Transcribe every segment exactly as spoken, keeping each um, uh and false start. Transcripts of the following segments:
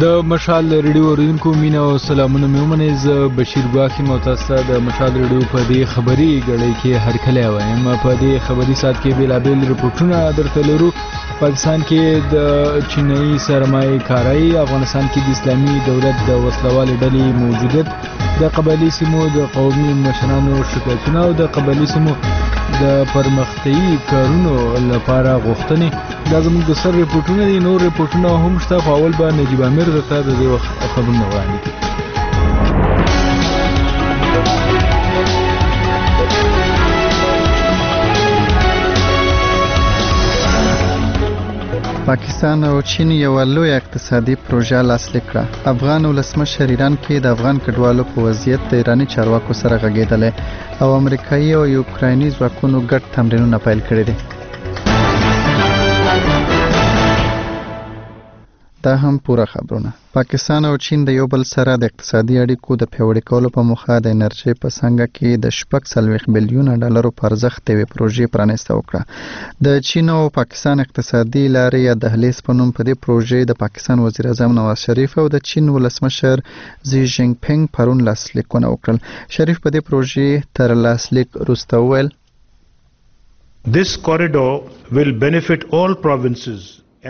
د مشال ریډیو اوریدونکو مینه او سلامونه مې ومنئ. زه بشیر ګواښ یم او تاسو ته د مشال ریډیو په دې خبري ګړۍ کې هرکلی وایم. په دې خبري ساعت کې بېلابېل رپورټونه درته لرو. پاکستان کې د چینایي سرمایه کارۍ، افغانستان کې د اسلامي دولت د وسلوالې ډلې موجودیت، د قبایلي سیمو د قومي مشرانو شکایتونه او د قبایلي سیمو د پرمختیایي کارونو لپاره غوښتنې. دا زموږ د سر رپورټونه دي. نور رپورټونه هم شته، خو اول به نجیب امیر درته د دې وخت خبرونه وړاندې کړي. پاکستان او چین یو لوی اقتصادي پروژه لاسلیک کړه. افغان ولسمشر ایران کې د افغان کډوالو په وضعیت د ایراني چارواکو سره غږېدلی او امریکایي او یوکرایني ځواکونو ګډ تمرینونه پیل کړي دي. دا هم پوره خبرونه. پاکستان او چین د یو بل سره د اقتصادي اړیکو د پیاوړي کولو په موخه د انرژي په څنګه کې د شپږ څلوېښت بیلیونه ډالرو په ارزښت یوې پروژې پرانیسته وکړه. د چین او پاکستان اقتصادي لارې یا دهلیز په نوم په دې پروژې د پاکستان وزیر اعظم نواز شریف او د چین ولسمشر زی جینګ پینګ پرون لاسلیکونه وکړل. شریف په دې پروژې تر لاسلیک وروسته وویل: This corridor will benefit all provinces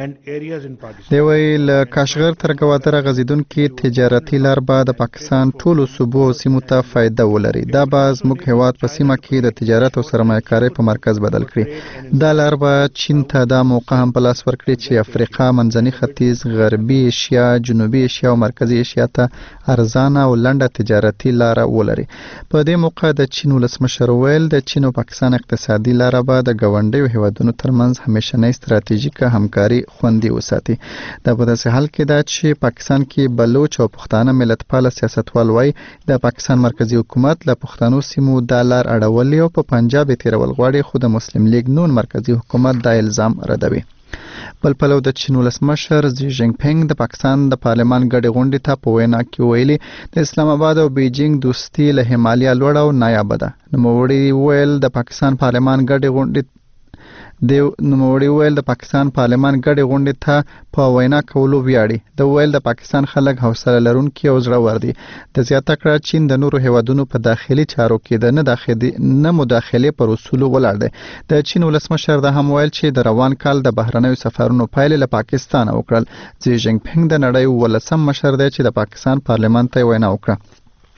دی ویل کاشغر تر ګواتره غزیدونکي تجارتي لار به د پاکستان ټولو صوبو او سیمو ته فایده ولري. دا به زموږ هیواد په سیمه کې د تجارت او سرمایه‌کارۍ په مرکز بدل کړي. دا لار به چین ته دا موقع هم په لاس ورکړي چې افریقا، منځني ختیځ، غربي ایشیا، جنوبي ایشیا او مرکزي ایشیا ته ارزانه او لنډه تجارتي لار ولري. په دې موقع د چین ولسمشر ویل د چین او پاکستان اقتصادي لار به د ګاونډیو هیوادونو ترمنځ همیشنۍ ستراتیژیکه همکاري خوندي وساتي. دا په داسې حال کې ده چې پاکستان کې بلوچ او پښتانه ملتپاله سیاستوال وایي د پاکستان مرکزی حکومت له پښتنو سیمو دا لار اړولې او په پنجاب یې تیرول غواړي، خو د مسلم لیگ نون مرکزی حکومت دا الزام ردوي. بل پلو د چین ولسمشر زی جینګ پینګ د پاکستان د پارلمان ګډې غونډې ته په وینا کې ویلي د اسلام آباد او بیجینګ دوستي له همالیا لوړه او نایابه ده. نوموړي ویل د پاکستان پارلمان ګډې غونډې د نوموړي ویل د پاکستان پارلمان ګډې غونډې ته په وینا کولو ویاړي. د ویل د پاکستان خلک حوصله لرونکي او زړور دي. د زیاته کړه چین د نورو هیوادونو په داخلي چارو کې د نه داخلي نه مداخلې پر اصولو ولاړ دی. د چین ولسمشر دا هم ویل چې د روان کال د بهرنیو سفرونو پایلې له پاکستان وکړل. زی جینګ پینګ د نړۍ ولسم مشر دی چې د پاکستان پارلمان ته وینا وکړه.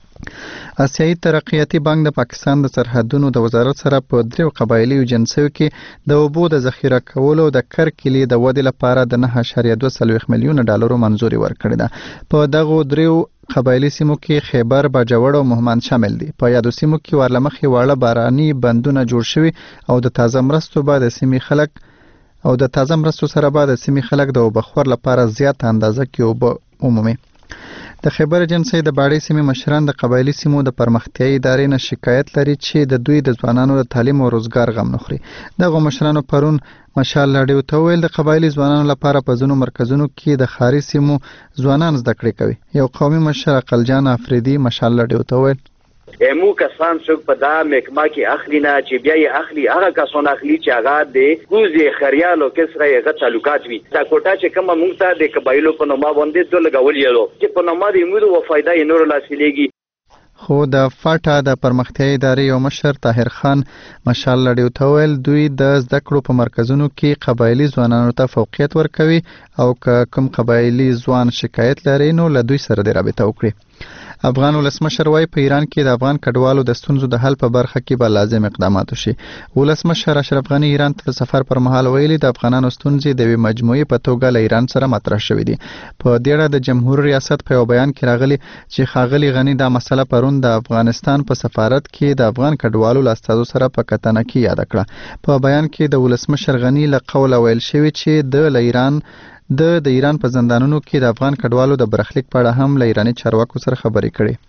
آسیایي ترقیاتي بانک د پاکستان د سرحدونو د وزارت سره په دریو قبایلي جنسیو کې د اوبو د ذخیره کولو د کرکلي د ودې لپاره د نه اعشاریه دوه څلوېښت میلیونه ډالرو منظوري ورکړې ده. په دغو دریو قبایلي سیمو کې خیبر، باجوړ او مهمند شامل دي. په یادو سیمو کې ورلمخې واړه باراني بندونه جوړ شوي او د تازه مرستو بعد سیمې خلک او د تازه مرستو سره بعد سیمې خلک د اوبخور لپاره زیات اندازه کې اوبه عمومي. د خیبر جنسي د باړې سیمې مشران د قبایلي سیمو د پرمختیایي ادارې نه شکایت لري چې د دوی د ځوانانو د تعلیم او روزګار غم نه خوري. دغه مشرانو پرون مشال راډیو ته ویل د قبایلي ځوانانو لپاره په ځینو مرکزونو کې د ښاري سیمو ځوانان زده کړې کوي. یو قومي مشر عقلجان افریدي مشال راډیو ته ویل: مو کسان څوک په دا محکمه کې اخلي نه چې بیا یې اخلي هغه کسان اخلي چې هغه د کوزي خریالو کسره یې غټ تعلقات وي. دا کوټه چې کومه موږ ته د قبایلو په نوم باندې د لګول یلو چې په نوم د موږ او فائدہ یې نور لاسلیږي. خو د فاټا د پرمختیایي ادارې یو مشر طاهر خان مشال لړیو ته ویل دوی د زده کړو په مرکزونو کې قبایلي ځوانانو ته فوقیت ورکوي او که کوم قبایلي ځوان شکایت لري نو له دوی سره د رابطه وکړي. افغان ولسمشر وايي په ایران کې د افغان کډوالو د ستونزو د حل په برخه کې به لازم اقدامات وشي. ولسمشر اشرف غني ایران ته د سفر پر مهال ویلي د افغانانو ستونزې د یوې مجموعې په توګه له ایران سره مطرح شوې دي. په دې اړه د جمهور ریاست په یو بیان کې راغلي چې ښاغلي غني دا مسله پرون د افغانستان په سفارت کې د افغان کډوالو له استازو سره په کتنه کې یاد کړه. په بیان کې د ولسمشر غني له قوله ویل شوی چې د ایران د د ایران په زندانونو کې د افغان کډوالو د برخلیک په اړه هم له ایراني چارواکو سره خبرې کړې.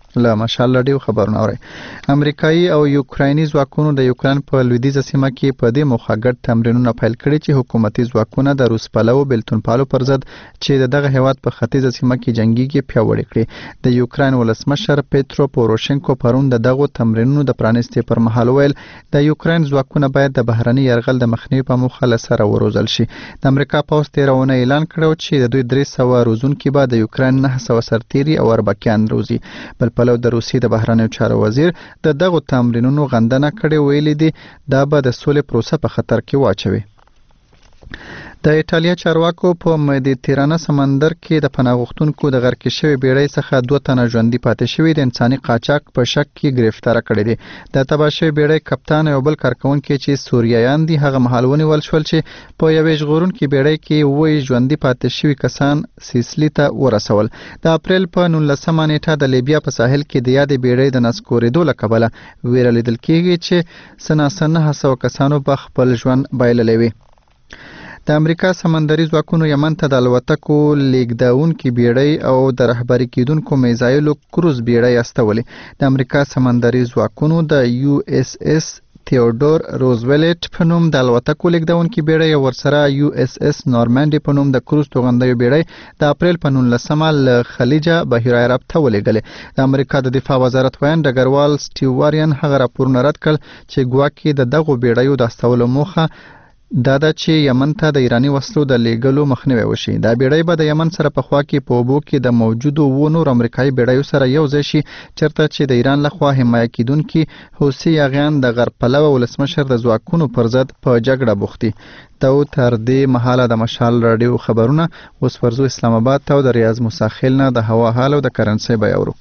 له مشال رادیو خبرونه اوري. امریکایي او یوکرایني ځواکونو د یوکران په لویدیځه سیمه کې په دې موخه ګډ تمرینونه پیل کړي چې حکومتي ځواکونه د روس پلو بلتون پالو پر ضد چې دغه هیواد په ختیځه سیمه کې جنگيږي پیاوړي کړي. د یوکران ولسمشر پیترو پوروشنکو پرون د دغه تمرینونو د پرانیستي پر مهال ویل د یوکران ځواکونه باید د بهرني یرغل د مخنیوي په موخه له سره وروزل شي. د امریکا پوځ تیرونه اعلان کړو چې د دوی درې سوه روزونکي به د یوکران نه سوه سرتیري او اربکیان روزي. بل پلو د روسیې د بهرنیو چارو وزیر د دغه تمرینونو غندنه کړې ویلي دي دا به د سولې پروسه په خطر کې واچوي. د ایټالیا چارواکو په مدیترانه سمندر کې د پناه غوښتونکو د غرق شوی بیړۍ څخه دوه تنه ژوندي پاتې شوي د انساني قاچاق په شک کې گرفتار کړي دي. د تباه شوی بیړۍ کپتان او بل کارکونکي چې سوریایان دي هغه مهال ونیول شول چې په یوې ژغورونکي بیړۍ کې اووه ژوندي پاتې شوي کسان سیسلی ته ورسول. د اپریل په نولسمه نیټه د لیبیا په ساحل کې د یادې بیړۍ د نسکورېدو له کبله ویره لیدل کېږي چې سناسه نهه سوه کسانو به خپل ژوند بایللی وي. د امریکا سمندري ځواکونو یمن ته د الوتکو لیږدونکي بیړۍ او د رهبري کیدونکو میزایلو کروز بیړۍ استولې. د امریکا سمندري ځواکونو د یو اس اس تیودور روزویلټ په نوم د الوتکو لیږدونکي بیړۍ او ورسره یو اس اس نورمانډي په نوم د کروز توغندیو بیړۍ د اپریل په نولسمه له خلیجه بحیره عرب ته ولېږلې. د امریکا د دفاع وزارت ویان ډګروال سټیو وارین هغه راپورونه رد کړل چې ګواکې د دغو بیړیو د استولو موخه دا ده چې یمن ته د ایرانی وسلو د لیږلو مخنیوی وشي. دا بیړۍ به د یمن سره په خوا کې په اوبو کې د موجودو و نور امریکایي بیړیو سره یو ځای شي چېرته چې د ایران لخوا حمایه کیدونکي حوثي یاغیان د غرب پلوه ولسمشر د ځواکونو پر ضد په جګړه بوخت دي. ته تر دې مهاله د مشال رادیو خبرونه اوس ورزو اسلام آباد ته د ریاض موسی نه د هوا حال او د کرنسي بیه اورو.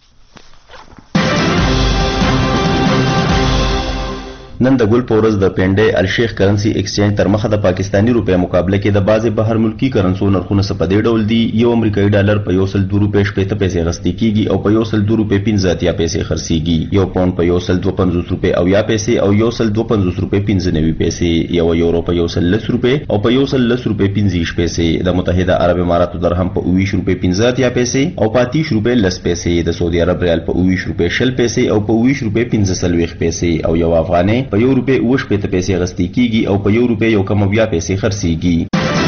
نن د ګل پورز د پنډې الشیخ کرنسی ایکسچینج تر مخه د پاکستانی روپیا مقابله کې د بعضې بهر ملکی کرنسو نرخونه څه په دې ډول دي. یو امریکایي ډالر په یو سل دوه روپۍ شپېته پیسې اخیستل کېږي او په یو سل دوه روپۍ پنځه اتیا پیسې خرڅېږي. یو پاونډ په یو سل دوه پنځوس روپۍ اویا پیسې او یو سل دوه پنځوس روپۍ پنځه نوي پیسې. یو یورو په یو سل لس روپۍ او په یو سل لس روپۍ پنځه ویشت پیسې. د متحده عرب اماراتو درهم په اوه ویشت روپۍ پنځه اتیا پیسې او په اته ویشت روپۍ لس پیسې. د سعودي عرب ریال په اوه ویشت روپۍ شل پیسې او په اوه ویشت روپۍ پنځه څلوېښت پیسې او یو افغانۍ په یو روپۍ اوه شپېته پیسې اخیستل کېږي او په یو روپۍ یو کم اویا پیسې خرڅېږي.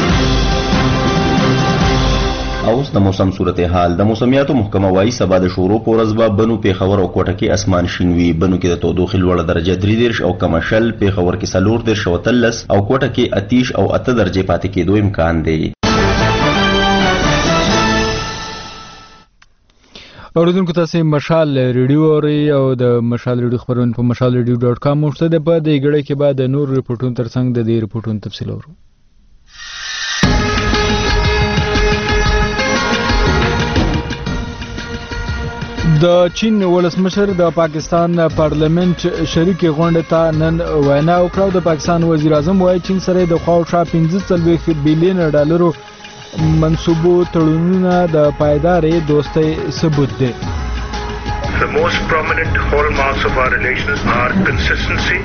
اوس د موسم صورتحال. د موسمیاتو محکمه وایي سبا د شورو په ورځ به بنو، پېښور او کوټه کې اسمان شین وي. بنو کې د تودوخې لوړه درجه درې دېرش او کمه شل، پېښور کې څلور دېرش او اتلس او کوټه کې اتیش او اته درجې پاتې کېدو امکان دی. اوریدونکو تاسو مشال ریډیو اورئ او د مشال ریډیو خبرونه په مشال ریډیو ډاټ کام موږ ته په دې غړې کې بعد نور ریپورتونو ترڅنګ د دې ریپورتونو تفصیل اورو. د چین ولسمشر د پاکستان پارلیمنت شریک غونډه ته نن وینا وکړه. د پاکستان وزیر اعظم وایي چین سره د خواوشا پنځه څلوېښت بیلیون ډالرو منصوبو تړونونه د پایدارې دوستۍ ثبوت دی. The most prominent hallmarks of our relations are consistency.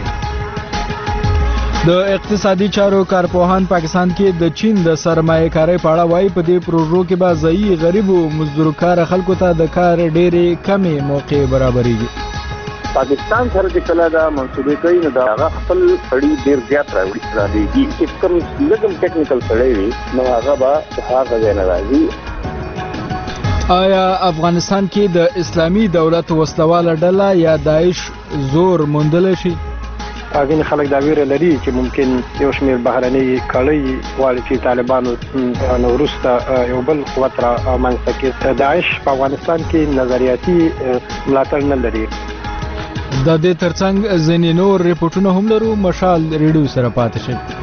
د اقتصادي چارو کارپوهان پاکستان کې د چین د سرمایه کارۍ په اړه وایي په دې پروژو کې به ځایي غریبو مزدورکار خلکو ته د کار ډېرې کمې موقع برابرېږي. پاکستان سره چې کله دا منصوبې کوي نو دا هغه خپل سړي ډېر زیات راوړي راځي چې کوم لږم ټیکنیکل سړی وي نو هغه به هغه ځای نه راځي. آیا افغانستان کې د اسلامي دولت وسلواله ډله یا داعش زور موندلی شي؟ ځینې خلک دا ویره لري چې ممکن یو شمېر بهرنۍ کړۍ غواړي چې طالبانو نو وروسته یو بل قوت را منځته کړي. داعش په افغانستان کې نظریاتي ملاتړ نه لري. د دې ترڅنګ ځینې نور ریپورټونه هم لرو. مشال ریډیو سره پاتې شئ.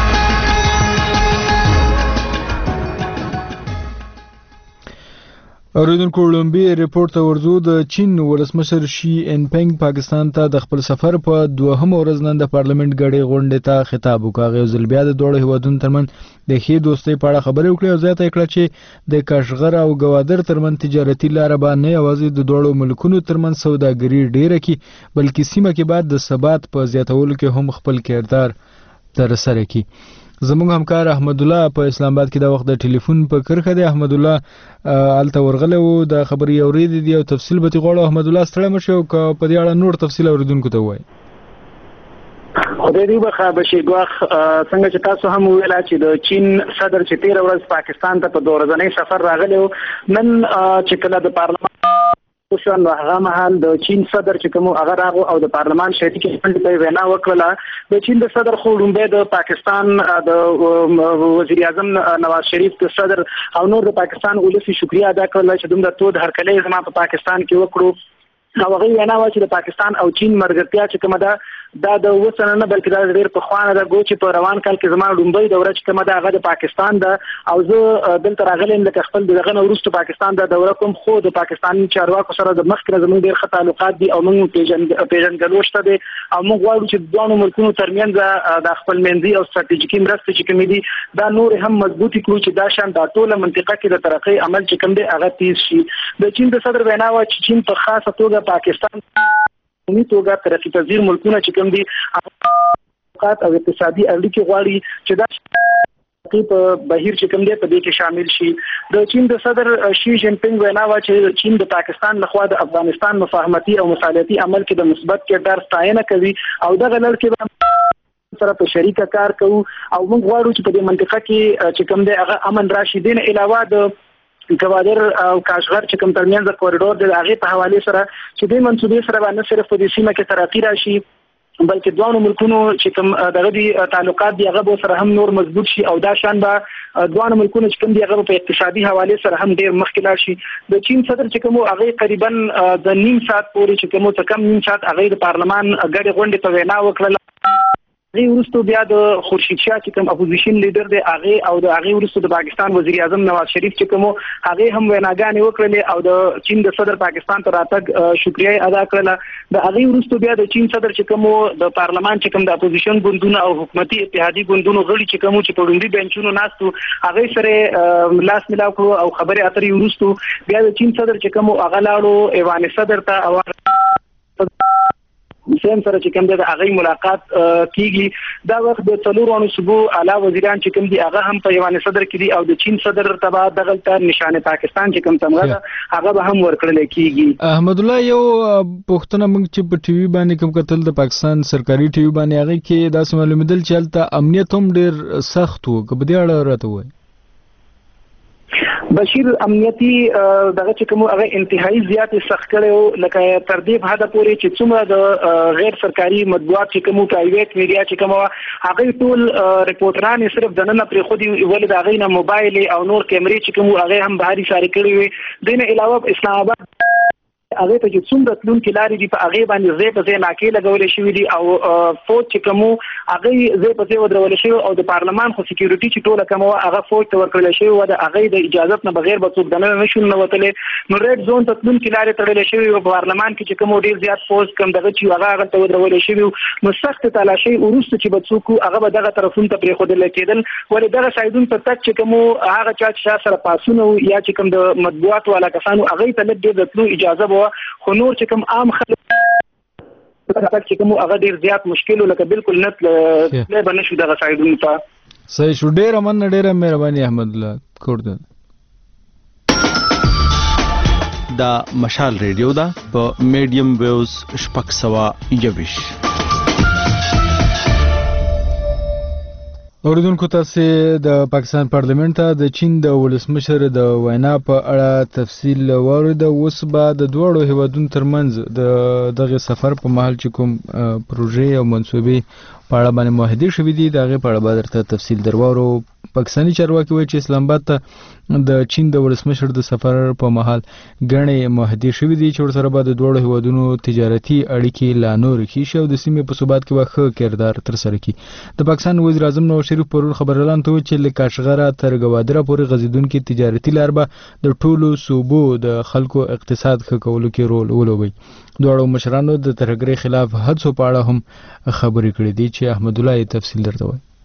اوریدونکو لومبي ریپورت ته ورځو. د چین ولسمشر شي ان پینګ پاکستان ته د خپل سفر په دوهم ورځ نن د پارلیمنت غړي غونډې ته خطاب وکړ. یو ځل بیا د دوه هیوادونو ترمنځ د ښې دوستۍ په اړه خبرې وکړې او زیاته کړه چې د کاشغر او ګوادر ترمنځ تجارتي لاره به نه یوازې د دوه ملکونو ترمنځ سوداګري ډیره کړي بلکې سیمه کې بعد د ثبات په زیاتولو کې هم خپل کردار ترسره کړي. زموږ همکار احمد الله په اسلام آباد کې د وخت د ټلیفون په کرخه دی. احمد الله الته ورغله و د خبري اورېدې دی او تفصیل به غواړو. احمد الله ستړی مشو که په دې اړه نور تفصیل اوریدونکو ته وایي. خدای دې بخا بشیر ګواخ څنګه چې تاسو هم ویل چې د چین صدر چې تیر ورځ پاکستان ته په دوه ورځنی سفر راغلی نن چې کله د پارلمان شون هغه مهال د چین صدر چې کوم هغه راغو او د پارلمان شریک کېدل په وینا وکړه. د چین د صدر خو لومبه د پاکستان د وزیر اعظم نواز شریف د صدر او نور د پاکستان ولسی شکریا ادا کړل چې دومره تود هرکلی زما په پاکستان کې وکړو. او هغه وینا و چې د پاکستان او چین مرګتیا چې کومه ده دا د وسنه نه بلکې دا ډېر په خوانه ده ګو چې په روان کال کې زما لومبۍ دوره چې کومه ده هغه د پاکستان ده او زه دلته راغلم لکه خپل دغه نه وروسته پاکستان د دوره کوم خو د پاکستاني چارواکو سره د مخکې زموږ ډېر ښه تعلقات دي او موږ پیژن پیژنګلو شته دي او موږ غواړو چې دوه ملکونو ترمنځ د خپل منځي او ستراتیژیکي مرستې چې کومې دي دا نور هم مضبوطی کړو چې دا شان د ټوله منطقه کې د ترقۍ عمل چې کوم دی هغه تیز شي. د چین د صدر وینا و چې چین په خاصه توګه پاکستان عمومي توګه ترقي پذیر ملکونه چې کوم دي او اقتصادي اړیکې غواړي چې دا په بهیر چې کوم دی په دې کې شامل شي. د چین د صدر شي جین پینګ وینا و چې چین د پاکستان لخوا د افغانستان مفاهمتي او مصالحتي عمل کې د مثبت کردار ستاینه کوي او دغه لړ کې سره په شریکه کار کوو او موږ غواړو چې په دې منطقه کې چې کوم دی هغه امن راشي. دین علاوه د کوادر او کاشغر چې کوم ترمنځ کوریډور د هغه په حواله سره چې د منسوبې سره باندې صرف په دې سیمه کې ترقی راشي بلکې دوه ملکونو چې کوم دغه دي تعلقات دی هغه سره هم نور مضبوط شي او دا شان به دوه ملکونو چې کوم دی هغه په اقتصادي حواله سره هم ډیر مخکې لاړ شي. د چین صدر چې کوم هغه تقریبا د نیم ساعت پورې چې کوم څه کم نیم ساعت هغه د پارلمان غړي غونډې په وینا وکړه. هغه ورستو بیا د خورشید شاه چې کوم اپوزیشن لیډر دی هغه او د هغه ورستو د پاکستان وزیر اعظم نواز شریف چې کوم هغه هم ویناګانې وکړلې او د چین د صدر پاکستان ته راتګ شکریا ادا کړله. د هغه ورستو بیا د چین صدر چې کوم د پارلمان چې کوم د اپوزیشن ګوندونو او حکومتي اتحادي ګوندونو غړي چې کوم چې په وړاندې بنچونو ناستو هغه سره لاس ملاو کړو او خبرې اترې ورستو بیا د چین صدر چې کوم هغه لاړو ایوان صدر ته او سیم سره چې کوم د هغه ملاقات کیږي. دا وخت د څلورو صوبو اعلی وزیران چې کوم دي هغه هم په ایوان صدر کې دي او د چین صدر تبع دغه تر نشانه پاکستان چې کوم تمغه هغه به هم ورکړل کیږي. احمد الله یو پښتنه موږ چې په ټي وي باندې کوم کتل د پاکستان سرکاري ټي وي باندې هغه کې دا معلومېدل چې الته امنیت هم ډیر سخت وو. که په دې اړه راته وایي بشیر امنیتی دغه چې کوم هغه انتهایی زیات سخت کړو لکه تر دې حد پورې چې څومره د غیر سرکاري مطبوعات چې کوم پرایویټ میډیا چې کوم هغه ټول ریپورټران صرف دننه پرې خو دی ولې دا غینه موبایل او نور کیمرې چې کوم هغه هم بهاري ساري کړی وي. دین علاوه اسلام آباد هغه ته چې څومره تلون کې لاري دي په هغه باندې زې په زې ناکې لګولې شوې دي او فوج چې کوم هغه زې په زې ودرول شوی او د پارلمان خو سکیورټي چې ټوله کوم هغه فوج ته ورکړل شوی و د هغه د اجازه نه بغیر به څوک دنه نشو نو وتلې نو ریډ زون ته تلون کې لاري تړلې شوی او پارلمان کې چې کوم ډیر زیات فوج کم دغه چې هغه هغه ته ودرول شوی نو سخت تلاشي ورسته چې به څوک هغه به دغه طرفون ته پرې خودل کېدل ولې دغه سایدون په تک چې کوم هغه چا چې سره پاسونه یا چې کوم د مطبوعات والا کسانو هغه ته د دې اجازه وو خو نور چې کوم عام خلک چې کوم هغه ډیر زیات مشکل لکه بالکل نت له بنشو دغه سایډونو ته صحیح شو. ډیر من ډیر مهرباني احمد الله کوړه. دا مشال ریډیو دا په میډیم ویوز شپږ سوه یویش. اوریدونکو تاسو د پاکستان پارلیمنت ته د چین د ولسمشر د وینا په اړه تفصیل واورید. اوس به د دوړو هیوادونو ترمنځ د دغه سفر په مهال چې کوم پروژې او منصوبې په اړه باندې معاهده شوې دي دغه په اړه به درته تفصیل درواورو. پاکستاني چارواکي وایي چې اسلام آباد ته د چین د ولسمشر د سفر په مهال غنې معاهده شوې دي چې ورسره به د دوړو هیوادونو تجارتي اړیکې لا نور ښې شي او د سیمې په ثبات کې به ښه کردار ترسره کړي. د پاکستان وزیر اعظم نواز شریف پرون خبر اعلان ته چې له کاشغره تر ګوادره پورې غځېدونکې تجارتي لار به د ټولو صوبو د خلکو اقتصاد ښه کولو کې رول ولوبوي. دواړو مشرانو د ترهګرۍ خلاف حدسو په اړه هم خبرې کړې دي چې احمد الله یې تفصیل درته وایي.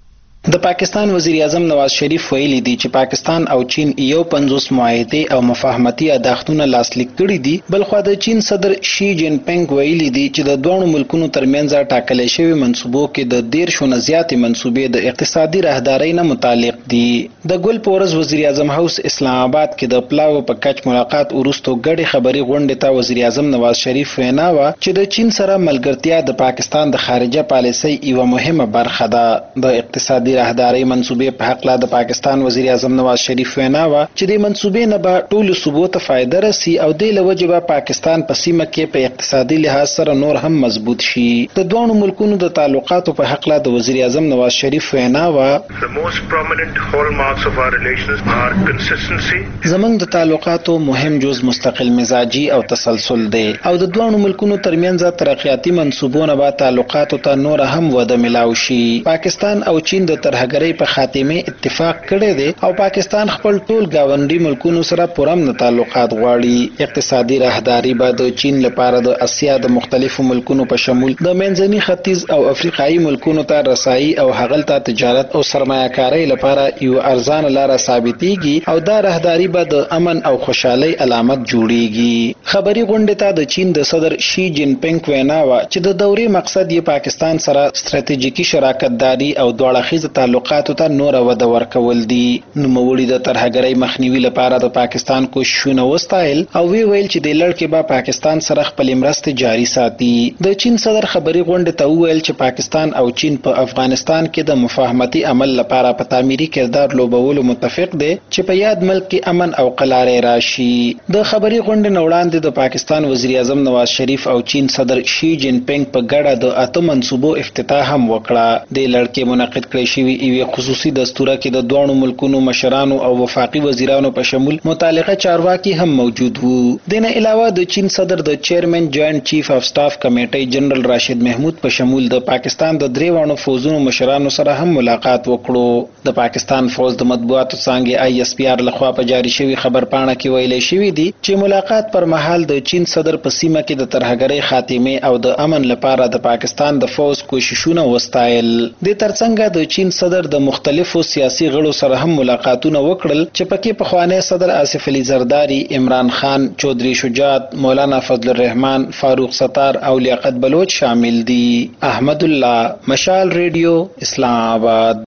د پاکستان وزیر اعظم نواز شریف ویلي دی چې پاکستان او چین یو پنځوس معاهده او مفاهمتي عهدونه لاسلیک کړي دي. بلخو د چین صدر شي جین پینګ ویلي دی چې د دوه ملکونو ترمنځ ټاکل شوی منصوبو کې د ډیر شونه زیاتې منصوبې د اقتصادي راهدارۍ نه متعلق دي. د ګل پورز وزیر اعظم هاوس اسلام آباد کې د پلاو په کچ ملاقات وروسته ګډي خبري غونډې ته وزیر اعظم نواز شریف وینا و چې د چین سره ملګرتیا د پاکستان د خارجه پالیسۍ یو مهمه برخه ده. د اقتصادي راهدارۍ منصوبې په حق لا د پاکستان وزیر اعظم نواز شریف وینا و چې د منصوبې نه به ټول صوبو ته فائدہ رسي او د لوجبه پاکستان په سیمه کې په اقتصادي لحاظ سره نور هم مضبوط شي. د دوه ملکونو د تعلقاتو په حق لا د وزیر اعظم نواز شریف وینا و The most prominent hallmarks of our relations are consistency. زمونږ د تعلقاتو مهم جز مستقل مزاجي او تسلسل دی او د دوه ملکونو ترمنځ ترقیاتي منصوبونه به تعلقاتو ته نور هم وده ملاوي شي. پاکستان او چین د ترهګرۍ په خاتمه اتفاق کړی دی او پاکستان خپل ټول گاونډي ملکونو سره پرامن تعلقات غواړي. اقتصادي راهداري به د چین لپاره د اسیا د مختلفو ملکونو په شمول د منځني ختیځ او افریقایي ملکونو ته رسایي او هغلته تجارت او سرمایه‌کاري لپاره یو ارزان لار ثابتېږي او دا راهداري به د امن او خوشحالي علامت جوړیږي. خبري غونډه ته د چین د صدر شي جین پینګ وینا و چې د دورې مقصد یې پاکستان سره ستراتیژیکي شراکت داري او دوړاخیز تعلقاتو ته نور وده ورکول دي. نو موړي د ترهګرۍ مخنیوي لپاره د پاکستان کوششونه وستایل او وی ویل چې د لړ کې به پاکستان سره خپل مرسته جاري ساتي. د چین صدر خبري غونډه ته ویل چې پاکستان او چین په افغانستان کې د مفاهمتي عمل لپاره په تعمیري کردار لوبولو متفق دي چې په یاد ملک کې امن او قلارې راشي. د خبري غونډې نه وړاندې د پاکستان وزیر اعظم نواز شریف او چین صدر شي جین پینګ په ګډه د اته منصوبو افتتاح هم وکړه. د لړ کې منعقد کړی شوی یو خصوصي دستور کې د دوه ملکونو مشرانو او وفاقي وزیرانو په شمول متعلقه چارواکي هم موجود وو. دنه علاوه د چین صدر د چیرمن جوائنٹ چیف اف سټاف کمیټي جنرال راشد محمود په شمول د پاکستان د دریوانو فوزونو مشرانو سره هم ملاقات وکړو. د پاکستان فوز د مطبوعاتو څنګه آی اس پی آر لخوا په جاری شوی خبر پاڼه کې ویلي شوی دی چې ملاقات پر مهال د چین صدر په سیمه کې د ترهګرۍ خاتمه او د امن لپاره د پاکستان د فوز کوششونه وستایل. د ترڅنګ د چین صدر د مختلفو سیاسي غړو سره هم ملاقاتونه وکړل چې پکې پخوانی صدر آصف علي زرداری، عمران خان، چودري شجاعت، مولانا فضل الرحمن، فاروق ستار او لیاقت بلوچ شامل دي. احمد الله، مشال ریډیو، اسلام آباد.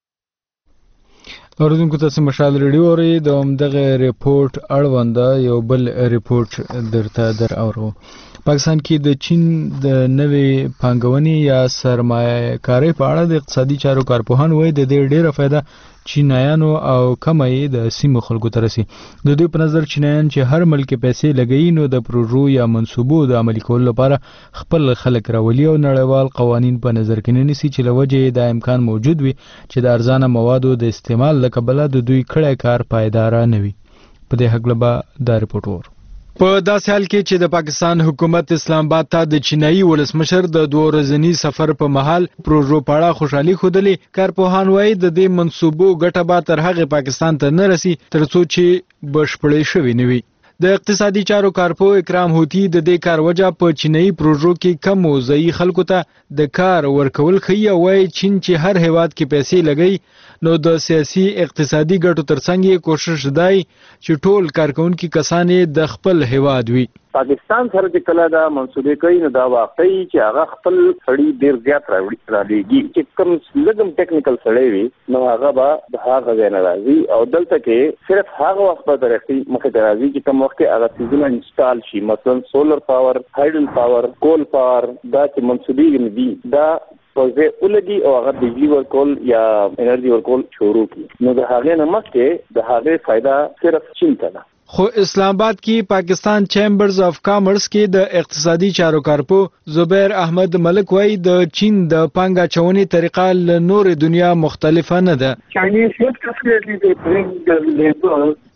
اوریدونکو تاسو مشال ریډیو اورئ. د همدغه ریپورت اړوند یو بل ریپورت درته در اورو. پاکستان کې د چین د نوې پانګونې یا سرمایه کارۍ په اړه د اقتصادي چارو کارپوهان وایي د دې ډیره فایده چینایانو او کمه یې د سیمو خلکو ته رسي. د دوی په نظر چینایان چې هر ملک پیسې لګوي نو د پروژو یا منصوبو د عملي کولو لپاره خپل خلک راولي او نړیوال قوانین په نظر کې نه نیسي چې له وجې دا امکان موجود وي چې د ارزانه موادو د استعمال له کبله د دوی کړی کار پایداره نه وي. په دې هکله به دا ریپورټ وورو. په داسې حال کې چې د پاکستان حکومت اسلام آباد ته د چینایي ولسمشر د دوه ورځني سفر په مهال پروژو په اړه خوشحالي ښودلې، کارپوهان وایي د دې منصوبو ګټه به تر هغې پاکستان ته نه رسي تر څو چې بشپړې شوې نه وي. د اقتصادي چارو کارپو اکرام هوتی د دې کار وجه په چینایي پروژو کې کم موضعي خلکو ته د کار ورکول ښیي او وایي چین چې هر هیواد کې پیسې لګوي نو د سیاسي اقتصادي ګټو ترڅنګ یې کوشش دی چې ټول کارکونکي کسان یې د خپل هیواد وي. پاکستان سره چې کله دا منصوبې کوي نو دا واقعي چې هغه خپل سړي ډیر زیات راوړي رالیږي چې کوم لږم ټیکنیکل سړی وي نو هغه به د هغه ځای نه راځي او دلته کې صرف هغه وخت به درخي مخې ته راځي چې کوم وخت هغه سیزونه انسټال شي، مثلا سولر پاور، هایډل پاور، کول پاور، دا چې منصوبې دي دا پوزه ولګي او هغه بجلی ورکول یا انرژي ورکول شروع کی نو د هغه نه مخکې د هغه فائدہ صرف چین ته ده. خو اسلام آباد کې پاکستان چیمبرز اف کامرس کې د اقتصادي چارو کارپو زبیر احمد ملک وایي د چین د پانګه اچونې طریقه له نور دنیا مختلفه نه ده.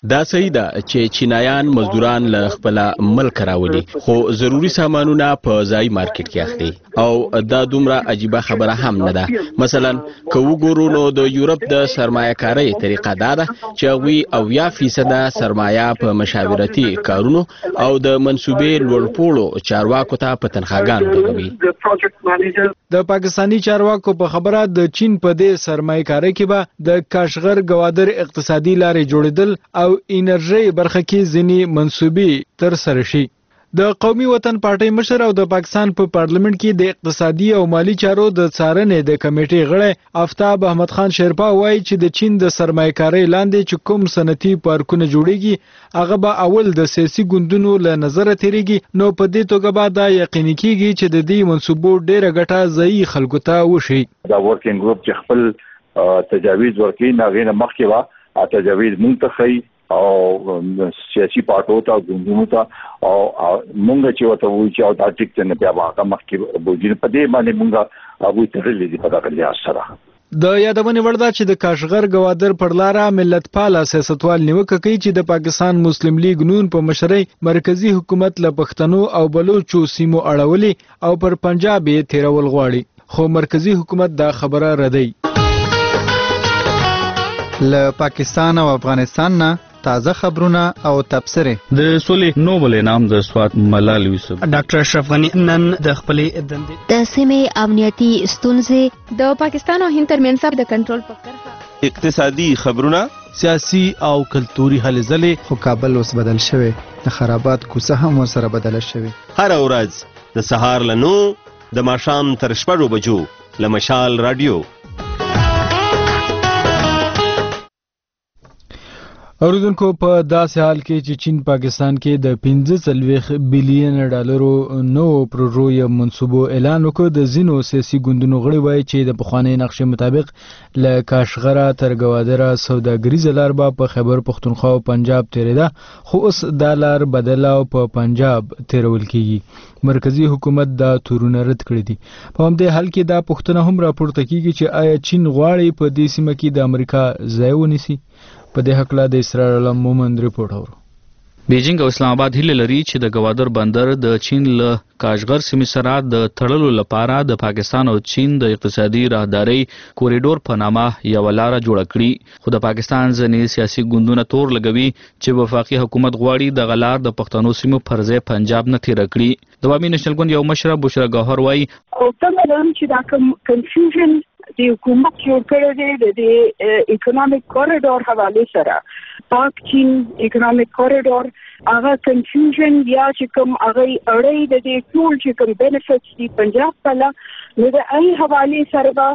دا صحیح ده چې چینایان مزدوران له خپل ملک راولي خو ضروری سامانونه په ځای مارکیټ کې اخلي او دا دومره عجیبه خبره هم نه ده. مثلا که وګورو نو د یورپ د سرمایه‌کارۍ طریقه دا ده چې هغوی اویا فیصده سرمایه په مشاورتي کارونو او د منصوبې لوړپوړو چارواکو ته په تنخواګانو لګوي. د پاکستانی چارواکو په خبره د چین په دې سرمایه‌کارۍ کې به د کاشغر گوادر اقتصادي لارې جوړیدل او انرژي برخه کې ځینې منصوبې تر سره شي. د قومي وطن پارټۍ مشر او د پاکستان په پارلیمنت کې د اقتصادي او مالی چارو د څارنې د کمیټې غړی آفتاب احمد خان شیرپا وایي چې د چین د سرمایه‌کارۍ لاندې چې کوم صنعتي پارکونه جوړیږي هغه به اول د سیاسي ګوندونو له نظره تیریږي، نو په دې توګه به دا یقیني کیږي چې د دې منصوبو ډیره ګټه ځایي خلکو ته وشي. دا ورکینګ ګروپ چې خپل تجاویز ورکړي ناغې نه مخکې وا تجاویز منتخي او سیاسي پارټو ته ګوندونو ته او مونږ چې وته وی چې او دا ټیک څنګه بیا واقع مخکې بوجین په دې باندې مونږ هغه ترلې دي په دغه لحاظ سره. د یادونې وړ ده چې د کاشغر گوادر پر لاره ملت پاله سیاستوال نیوکه کوي چې د پاکستان مسلم لیگ نون په مشرۍ مرکزی حکومت له پښتنو او بلوچو سیمو اړولې او پر پنجاب یې تیرول غواړي، خو مرکزی حکومت دا خبره ردوي. له پاکستان او افغانستان نه تازه خبرونه او تبصرې. د سولې نوبل انعام د سوات ملال یوسف ډاکټر اشرف غنی نن د خپلې دندې د سیمې امنیتي ستونزې د پاکستان او هند ترمنځ د کنټرول په کرښه اقتصادي خبرونه سیاسي او کلتوري هلې ځلې. خو کابل اوس بدل شوی، د خرابات کوڅه هم ورسره بدله شوې. هر ورځ د سهار له نو د ماښام تر شپږو بجو له مشال رادیو. اوریدونکو په داسې حال کې چې چین پاکستان کې د پنځه څلوېښت بلین ډالرو نوو پروژو منصوبو اعلان وکړ، د ځینو سیاسي ګوندونو غړي وایي چې د پخوانۍ نقشې مطابق له کاشغره تر ګوادره سوداګریزه لار به په خیبر پښتونخوا او پنجاب تیرېده، خو اوس دا لار بدله او په پنجاب تیرول کیږي. مرکزی حکومت دا تورونه رد کړی دي. په همدې حال کې دا پوښتنه هم راپورته کیږي چې آیا چین غواړي په دې سیمه کې د امریکا ځای ونیسي؟ په دې حق لا د اسرار علم مومند ریپورت اورو. بیجینګ او اسلام آباد هیله لري چې د گوادر بندر د چین له کاشغر سیمې سره د تړلو لپاره د پاکستان او چین د اقتصادي راهداري کوریډور په نامه یو لار جوړ کړي، خو د پاکستان ځینې سیاسي ګوندونه تور لګوي چې وفاقي حکومت غواړي د غلار د پښتنو سیمو پر ځای پنجاب نه تیر کړي. د عوامي نېشنل ګوند یو مشر بشرا ګوهر وایي او څنګه لرم چې دا کنفیوژن د حکومت جوړ کړی دی د اکونومیک کوریډور حواله سره پاک چین اکونومیک کوریډور هغه کنفیوژن یا چې کوم هغه اړې د دې ټول چې کوم بینیفټس دي پنجاب په لا نو د ای حواله سره به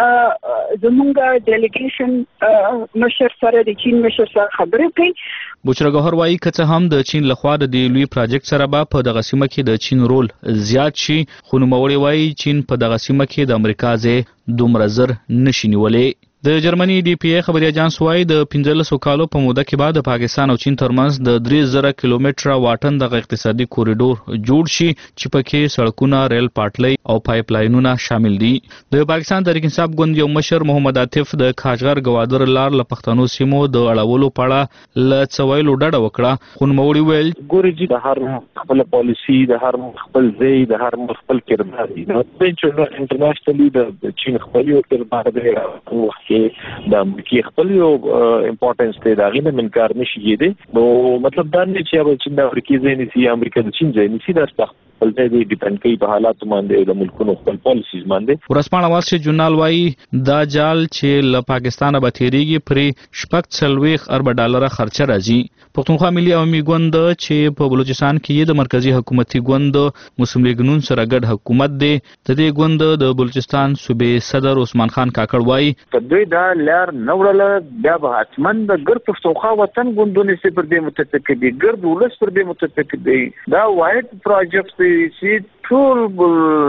زمونږ ډیلیګیشن مشر سره د چین مشر سره خبرې کوي. بشرا ګوهر وایي که څه هم د چین لخوا د دې لوی پروجیکټ سره به په دغه سیمه کې د چین رول زیات شي، خو نوموړی وایي چین په دغه سیمه کې د امریکا ځای دومره زر نشي نیولی. د جرمني ډي پی ای خبري اجانس وايي د پنځلسو کالو په موده کې بعد د پاکستان او چین ترمنځ د درې زره کیلومتره واټن د اقتصادي کوریډور جوړ شي چې پکې سړکونه، ریل پټلۍ او پایپ لاینونه شامل دي. د پاکستان تحریک انصاف ګوند یو مشر محمد عاطف د کاشغر گوادر لار له پښتنو سیمو د اړولو په اړه له څویلو ډډه وکړه، خو نوموړي ویل ګوري چې د هر خپل پالیسي، د هر خپل ځای، د هر خپل کردار دی. نو چې انټرنیشنلی د چین خپل یو کردار دی او د امریکای خپل یو امپورټنس دی، دا غینه منکار نشي کېدی. نو مطلب دا نه چې چې د امریکای ځای نسی امریکا د چین ځای نسی، دا خپل ځای دی ډیپند کوي په حالاتو باندې د ملکونو خپل پالیسیز باندې. ورسپانه واسه جورنال وايي دا جال چې له پاکستانه به تیریږي پرې شپږ څلوېښت ارب ډالر خرچه راځي. پښتونخوا ملي عوامي ګوند چې په بلوچستان کې د مرکزی حکومتي ګوند مسلم لیگ نون سره ګډ حکومت دی، د دې ګوند د بلوچستان صوبې صدر عثمان خان کاکړ وايي کدوې دا لار نوړل بیا به حتمن د ګر پښتونخوا وطن ګوندونه سي پر دې متفق دي، ګر ولس پر دې متفق دي. دا وایټ پروجیکټ چې ټول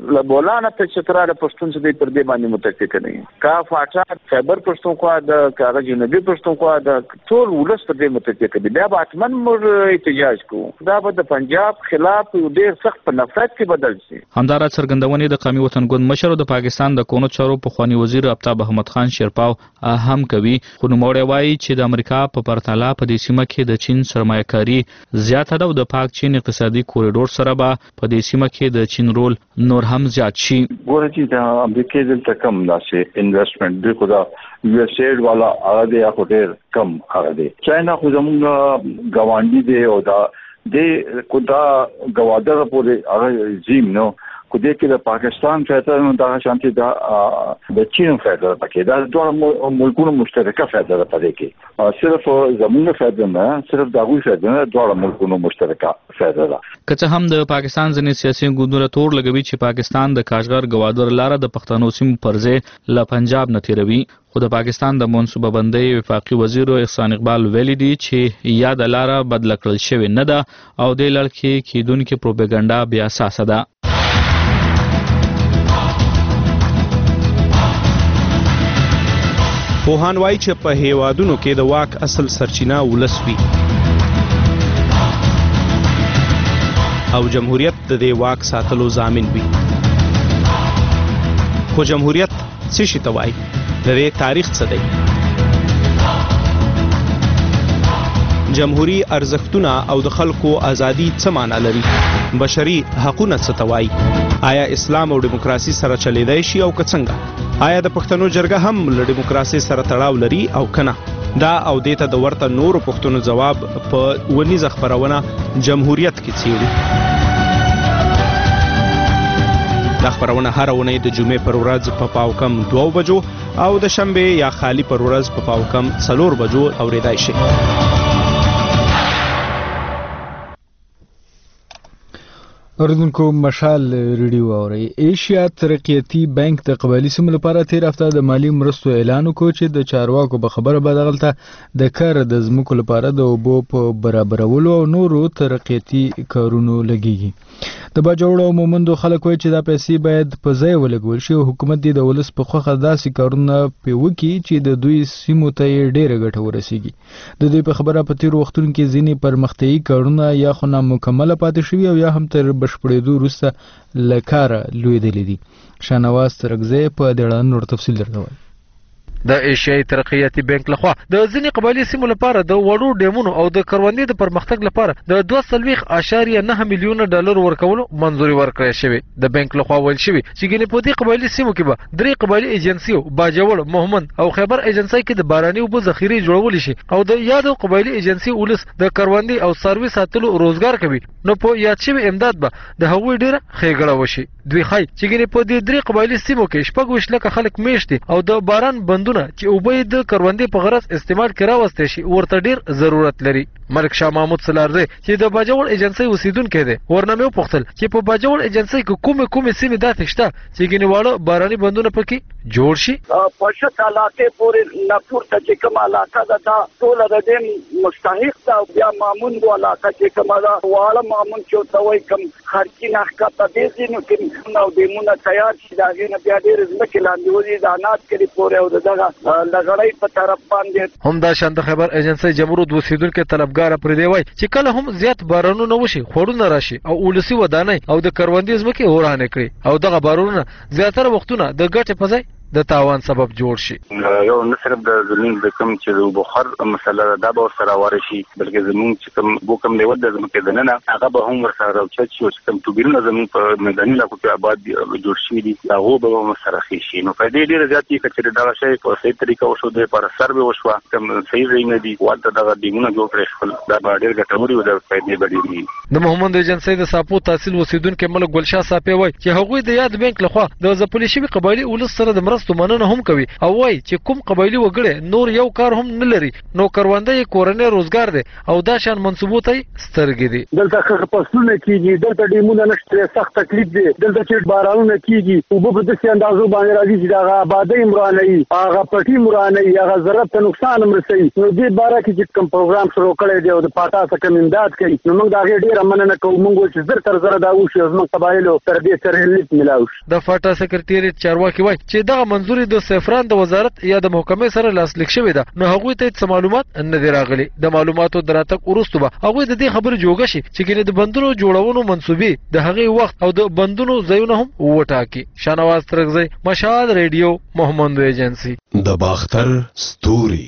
مولانا ته چترا د پښتون څخه پر دې باندې متفق نه کا فاټا خیبر پښتون خو د کاغذ جنوبي پښتون خو د ټول ولس پر دې متفق دي بیا به اتمن موږ احتجاج کوو دا به د پنجاب خلاف ډېر سخت په نفرت کې بدل شي. همدارا څرګندونې د قومي وطن ګوند مشر د پاکستان د کونو چارو پخوانی وزیر آفتاب احمد خان شیرپاو هم کوي خو نوموړی وایي چې د امریکا په پرتله په دې سیمه کې د چین سرمایه‌کاري زیاته ده او د پاک چین اقتصادي کوریډور سره به په دې سیمه کې د چین رول نور هم زیات شي. ګوره چې د امریکا دلته کم داسې انویسټمنټ دی خو دا یو اس ایډ والا هغه دی هغه ډېر کم هغه دی. چاینا خو زموږ ګاونډي دی او دا د کو دا ګوادر پورې هغه زم نو کو دې کې د پاکستان فائدہ نو دا شانتي دا د چین فائدہ پکې دا ټول ملکونو مشترکه فائدہ پدې کې صرف زموږ فائدہ نه صرف دا غوښه فائدہ نه ټول ملکونو مشترکه فائدہ ده. که څه هم د پاکستان ځینې سیاسي ګوندونه تور لګوي چې پاکستان د کاشغر ګوادر لاره د پښتنو سیمو پرځې له پنجاب نه تیروي خو د پاکستان د منصوبه بندۍ وفاقي وزیر احسان اقبال ویلي دي چې یاد لاره بدل کړل شوې نه ده او د لړ کې کیدونکو پروپاګاندا بیا اساس ده. پوهان وایي چې په هیوادونو کې د واک اصل سرچینه ولس وي او جمهوریت د دې واک ساتلو ضامن وي. خو جمهوریت څه شي ته وایي؟ د دې تاریخ څه دی؟ جمهوری ارزښتونه او د خلکو ازادي څه معنا لري؟ بشري حقوقونه څه ته وایي؟ آیا اسلام او دیموکراسي سره چلیدای شي او که څنګه؟ آیا د پښتنو جرګه هم له دیموکراسي سره تړاو لري او کنه؟ دا او دیته د ورته نورو پښتنو جواب په ونیزه خبرونه جمهوریت کې څیړي. دا خبرونه هر ونه د جمعې پر ورځ په پاو کم دوه بجو او د شنبه یا خالی پر ورځ په پاو کم څلور بجو اوریدای شي. اردوونکو مشال ریډیو اوري. ایشیا ترقیاتی بانک د قبایلی سیمو لپاره تیر هفته د مالی مرستو اعلان وکړ چې د چارواکو په خبره به دغلته د کار د ځمکو لپاره د اوبو په برابرولو او نورو ترقیاتی کارونو لګیږي. د باجوړ او مومندو خلک وایي چې دا پیسې باید په ځای ولګول شي او حکومت دې د ولس په خوخه داسې کارونه په وکړي چې د دوی سیمو ته ډېره ګټه ورسیږي. د دوی په خبره په تیر وختونو کې ځینې پرمختیایي کارونه یا خو نامکمله پاتې شوي او یا هم تر بشپړېدو وروسته له کاره لوېدلي دي. شاهنواز ترکزی په دې اړه نور تفصیل درته وایي. د ایشیايي ترقیاتي بانک لخوا د ځینې قبایلی سیمو لپاره د وړو ډیمونو او د کروندې د پرمختګ لپاره د دوه سلويخ اعشاریه نه میلیونه ډالر ورکولو منځوري ورکړې شوې. د بانک لخوا ویل شوی چې ګینې په دې قبایلی سیمو کې به درې قبایلی ایجنسیو باجوړ، مومند او خیبر ایجنسی کې د باراني اوبو ذخیرې جوړول شي او د یادو قبایلی ایجنسی ولس د کروندې او سروي ساتلو روزګار کوي. نو په یاد شوی امداد به د هغوی ډیره ښېګړه وشي. دوی خای چې ګینې په دې درې قبایلی سیمو کې شپږ ویشت لکه خلک میشت دي او د باران بندونه چې اوبه د کروندې په غرض استعمال کې راوستي شي ورته ډیر ضرورت لري. ملک شاه محمود سلارزی چې د باجوړ ایجنسی اوسیدونکی دی ورنه مې وپوښتل چې په باجوړ ایجنسی کې کومې کومې سیمې داسې شته چې ګینې واړه باراني بندونه پکې جوړ شي. په شت علاقې پورې نه پورته چې کومه علاقه ده دا ټوله د دې مستحق ده. بیا ماموندو علاقه چې کومه ده واړه مامون چې ورته وایي کوم خرچي نه ښکته دې ځینو کې او ډیمونه تیار شي د هغې نه بیا ډېرې ځمکې لاندې وځي د انات کلي پورې او د دغه لغړۍ په طرف باندې. همدا شان د خیبر ایجنسی جمرود اوسیدونکي طلبګار پر دی وای چې کله هم زیات بارانونه وشي خوړونه راشي او ولسی ودانۍ او د کروندې ځمکې ورانه کړي او دغه بارانونه زیاتره وختونه د ګټې په ځای د تاوان سبب جوړ شي. یو نه صرف د زمين د کوم چې د بخار مسله دا به سره واره شي بلکې زمون چې کوم بو کوم لیول د زمکه د نه هغه به هم ورسره راوچت شي چې کوم توګیرونه زمون په میداني علاقو کې آباد جوړ شي دي هغه به هم سره شي. نو فائدې ډېر زیاتې کچې دا شی په صحیح طریقه وشو د پر سروې وشو کوم صحیح ځای نه دي واته دغه دیونه جوړ کړی خپل دا ډېر ګټوري او د فائدې بډېری. د محمد ایجنسی د ساپو تحصیل وسیدونکو ملک ګلشاه صاحب وای چې هغوی د یاد بانک لخوا د ځپلې شوی قبایلی ولس سره د مرستو مننه هم کوي او وایي چې کوم قبایلی وګړي نور یو کار هم نه لري نو کرونده یې کورنۍ روزګار دی او دا شان منصوبو ته سترګې دي. دلته ښه فصلونه کیږي دلته ډیمونه نشته سخت تکلیف دی دلته چې بارانونه کیږي اوبه په داسې اندازو باندې راځي چې دغه آبادۍ مرانوي هغه پټي مرانوي هغه زراعت ته نقصان هم رسوي نو دې باره کې چې کوم پروګرام شروع کړی دی او د پاټا څخه کوم امداد کوي نو موږ د هغې ډېره مننه کوو موږ چې زر تر زره دا وشي او زموږ قبایلو سره دې سره ریلیف میلاو شي. د فاټا سکرټریټ چارواکي وایي چې دغه منظوري د سفران د وزارت یا د محکمې سره لاسلیک شوې ده نو هغوی ته هېڅ معلومات نه دي راغلي. د معلوماتو د راتګ وروسته به هغوی د دې خبرې جوګه شي چې ګینې د بندونو جوړونو منصوبې د هغې وخت او د بندونو ځایونه هم وټاکي. شاهنواز ترکزی مشهد ریډیو محمد ایجنسی د باختر ستوري.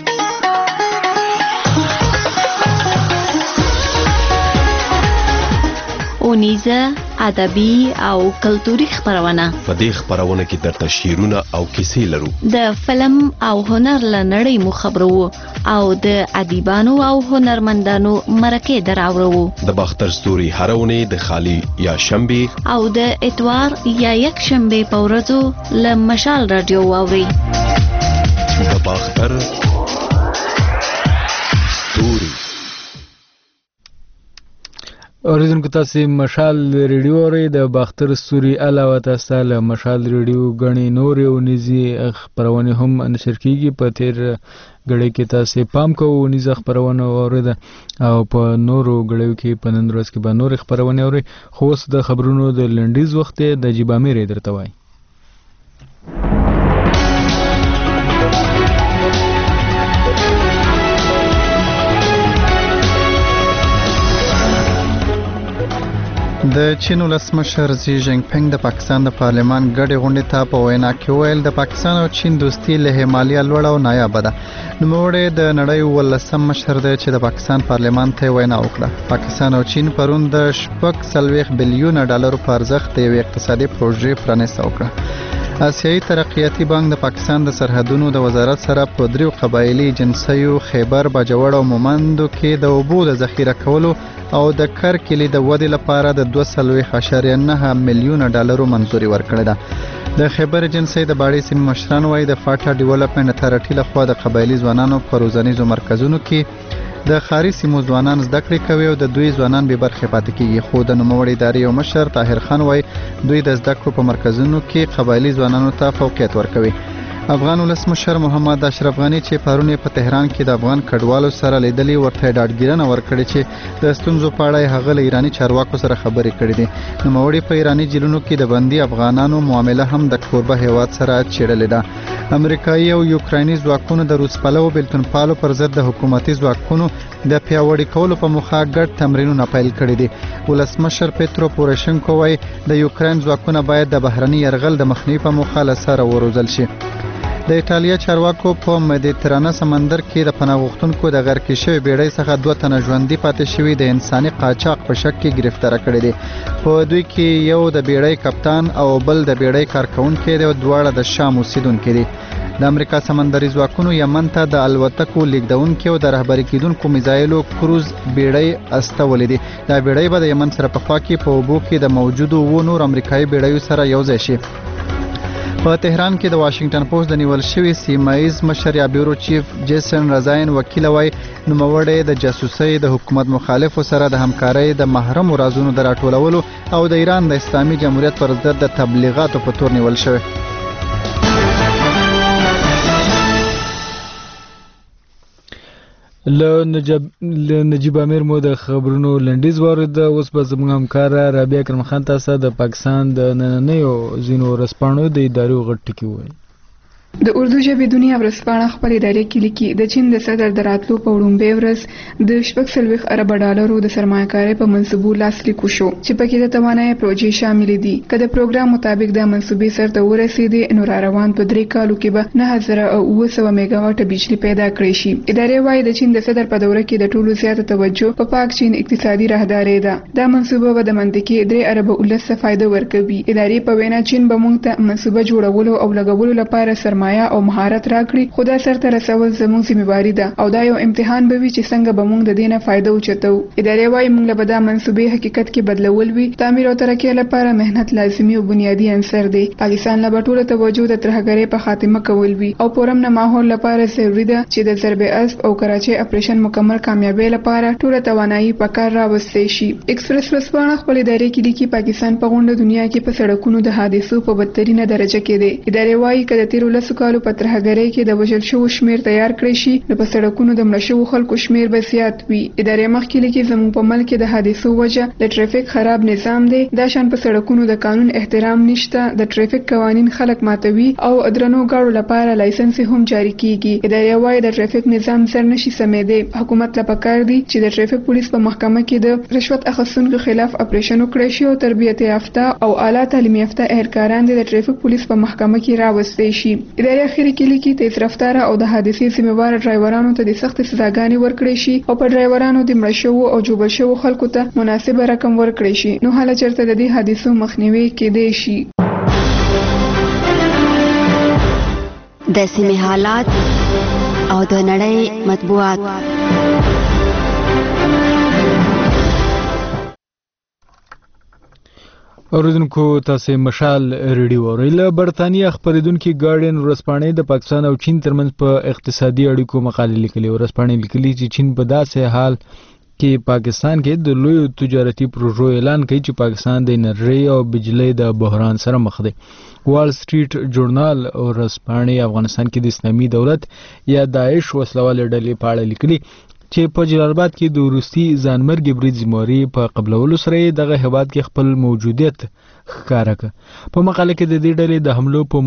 اونیزه ادبي او کلتوري خبرونه په دې خبرونه کې درته شعرونه او کیسې لرو د فلم او هنر لنړۍ مو خبرو او د ادیبانو او هنرمندانو مرکه دراورو. د باختر ستوري هرونه د خالی یا شنبه او د اتوار یا یک شنبه په ورځو ل مشال رادیو واوري. د باختر ستوري. اوریدونکو تاسو مشال ریډیو اورئ د باختر ستوري علاوه تاسو له مشال ریډیو غني نور یو نيزي خبرونه هم نشر کیږي په تیر غړي کې تاسو پام کوو نيزه خبرونه اورید او په نورو غړیو کې په نن ورځ کې به نور خبرونه اوري خو اوس د خبرونو د لنډیز وخت د جیبامیر درته وای. د چین ولسمشر زی جینګ پینګ د پاکستان د پارلمان ګډې غونډې ته په وینا کې ویل د پاکستان او چین دوستي له هیمالیا لوړه او نایابه ده. نوموړی د نړۍ ولسم مشر دی چې د پاکستان پارلمان ته وینا وکړه. پاکستان او چین پرون د شپږ څلوېښت بلیونه ډالرو په ارزښت د یوې اقتصادي پروژې پرانیسته وکړه. آسیایي ترقیاتي بانک د پاکستان د سرحدونو د وزارت سره په دریو قبایلي جنسیو خیبر باجوړ او مومندو کې د اوبو د ذخیره کولو او د کر کلی د ودې لپاره د دوه څلوېښت اعشاریه نه میلیونه ډالرو منځوري ورکړې ده. د خیبر جنسي د باړې سیمې مشران وایي د فاټا ډیولپمنټ اتارټي لخوا د قبایلي ځوانانو په روزنیزو مرکزونو کې د خاري سیمو ځوانان زده کړې کوي او د دوی ځوانان به برخه پاتې کیږي. خو د نوموړي ادارې یو مشر طاهر خان وایي دوی د زده کړو په مرکزونو کې قبایلي ځوانانو ته فوقیت ورکوي. افغان ولسمشر محمد اشرف غنی چې پرون په تهران کې د افغان کډوالو سره لیدلې ورته ډاډګیرنه ورکړې چې د ستونزو په اړه هغه له ایرانی چارواکو سره خبرې کړې دي. نوموړي په ایرانی جیلونو کې د بندي افغانانو معامله هم د کوربه هیواد سره چیرلې ده. امریکایي او یوکرایني ځواکونو د روس پلو بلتونپالو پر ضد د حکومتي ځواکونو د پیاوړي کولو په موخه ګډ تمرینونه پیل کړي دي. ولسمشر پېترو پوروشنکو وایي د یوکراین ځواکونه باید د بهرني یرغل د مخنیوي په موخه له سره وروزل شي. د ایټالیا چارواکو په مدیترانه سمندر کې د پناه غوښتونکو د غرق شوي بیړۍ څخه دوه تنه ژوندي پاتې شوي د انساني قاچاق په شک کې گرفتار کړي دي. په دوی کې یو د بیړۍ کپتان او بل د بیړۍ کارکونکي دی او دواړه د شام اوسیدونکي دي. د امریکا سمندري ځواکونو یمن ته د الوتکو لیږدونکي او د رهبري کیدونکو میزایلو کروز بیړۍ استولې دي. دا بیړۍ به د یمن سره په خوا کې په اوبو کې د موجودو و نور امریکایي بیړیو سره یوځای شي. په تهران کې د واشنگټن پوسټ د نیول شوی سیمایز مشر یا بیورو چیف جیسن رضاین وکیل وای نوموړی د جاسوسۍ د حکومت مخالفو سره د همکارۍ د محرم رازونو د راټولولو او د ایران د اسلامي جمهوریت پر ضد د تبلیغاتو په تور نیول شوی. له نجیب له نجیب امیر مو د خبرونو لنډیز وارد اوس به زموږ همکار رابعه کرم خان تاسو د پاکستان د نننیو ځینو ورځپاڼو د ادارو غټ ټکي وایي. د اردو ژبې دنیا ورځپاڼه خپل ادارې کې لیکي د چین د صدر د راتلو په وړاندې ورځ د شپږ سلويخ ارب ډالرو د سرمایه‌کارۍ په منصوبو لاسلیک وشو چې پکې د توانایي پروژې شامل دي. که د پروګرام مطابق د منصوبې سرته ورسېدي نو را روان په درې کالو کې به نه هزار او اوه سوه میگاواټه بجلی پیدا کړي شي. ادارې وايي د چین د صدر په دوره کې د ټولو زیاته توجه په پاک چین اقتصادي راهداري ده. دا منصوبه به د منطقي درې ارب ولس فائدہ ورکوي. ادارې په وینا چین به موږ ته منصوبه جوړولو او لګولو لپاره سرمایه سرمایه او مهارت راکړي، خو دا سرته رسول زموږ ذمہواری ده او دا یو امتحان به وي چې څنګه به موږ د دې نه فائدہ اوچتو. ادارې وايي موږ به دا منصوبې حقیقت کې بدلول وي. تعمیر او ترقۍ لپاره مهنت لازمي او بنیادی عنصر دی. پاکستان لا ټوله توجه د ترهګرۍ په خاتمه کول وي او پرمن ماحول لپاره ضروري ده چې د ضرب اسب او کراچۍ اپریشن مکمل کامیابی لپاره ټوله توانایي په کار راوستي شي. ایکسپریس ورځپاڼه خپل ادارې کې لیکي پاکستان په غونډه دنیا کې په سړکونو د حادثو په بدترینه درجه کې دی. ادارې وايي کله تیر لسو کالو په ترهګرۍ کې د وژل شوو شمیر تیار کړی شي نو په سړکونو د مړ شوو خلکو شمیر به زیات وي. ادارې مخکې لیکي زموږ په ملک کې د حادثو وجه د ټریفیک خراب نظام دی. دا شان په سړکونو د قانون احترام نشته، د ټریفیک قوانین خلک ماتوي او درنو ګاړو لپاره لایسنس هم جاری کیږي. ادارې وايي د ټریفیک نظام سر نشي سمېدی. حکومت لا پکار دی چې د ټریفیک پولیس په محکمه کې د رشوت اخیستونکو خلاف اپریشن وکړي شي او تربیت یافته او اعلی تعلیم یافته اهلکاران د ټریفیک پولیس په محکمه کې راوستي شي. ادارې اخیری کې لیکي تیز رفتار او د حادثې ذمہوار ډرایورانو ته د سخت سزاګانې ورکړي شي او په ډرایورانو د مړ شوو او جوړ شوو خلکو ته مناسب رقم ورکړي شي. نو حالا چرته د دې حادثو مخنیوي کېدای شي. د سیمې حالات او د نړۍ مطبوعات. اوریدونکو تاسو مشال ریډیو اورئ. برتانیا خبرېدونکو ګارډین ورځپاڼې د پاکستان او چین ترمنځ په اقتصادي اړیکو مقالې لیکلي. ورځپاڼې لیکلي چې چین په داسې حال کې پاکستان کې د لوی تجارتي پروژو اعلان کوي چې پاکستان د انرژي او بجلی د بحران سره مخ دی. وال سټریټ جورنال او ورځپاڼې افغانستان کې د اسلامي دولت یا داعش وسلوال ډلې په اړه لیکلي چې په جلال آباد کې د روسي ځانمرګي برید ذمہواري په قبلولو سره دغه هیواد کې خپل موجودیت ښکاره کړ. په مقاله کې د دې ډلې د حملو په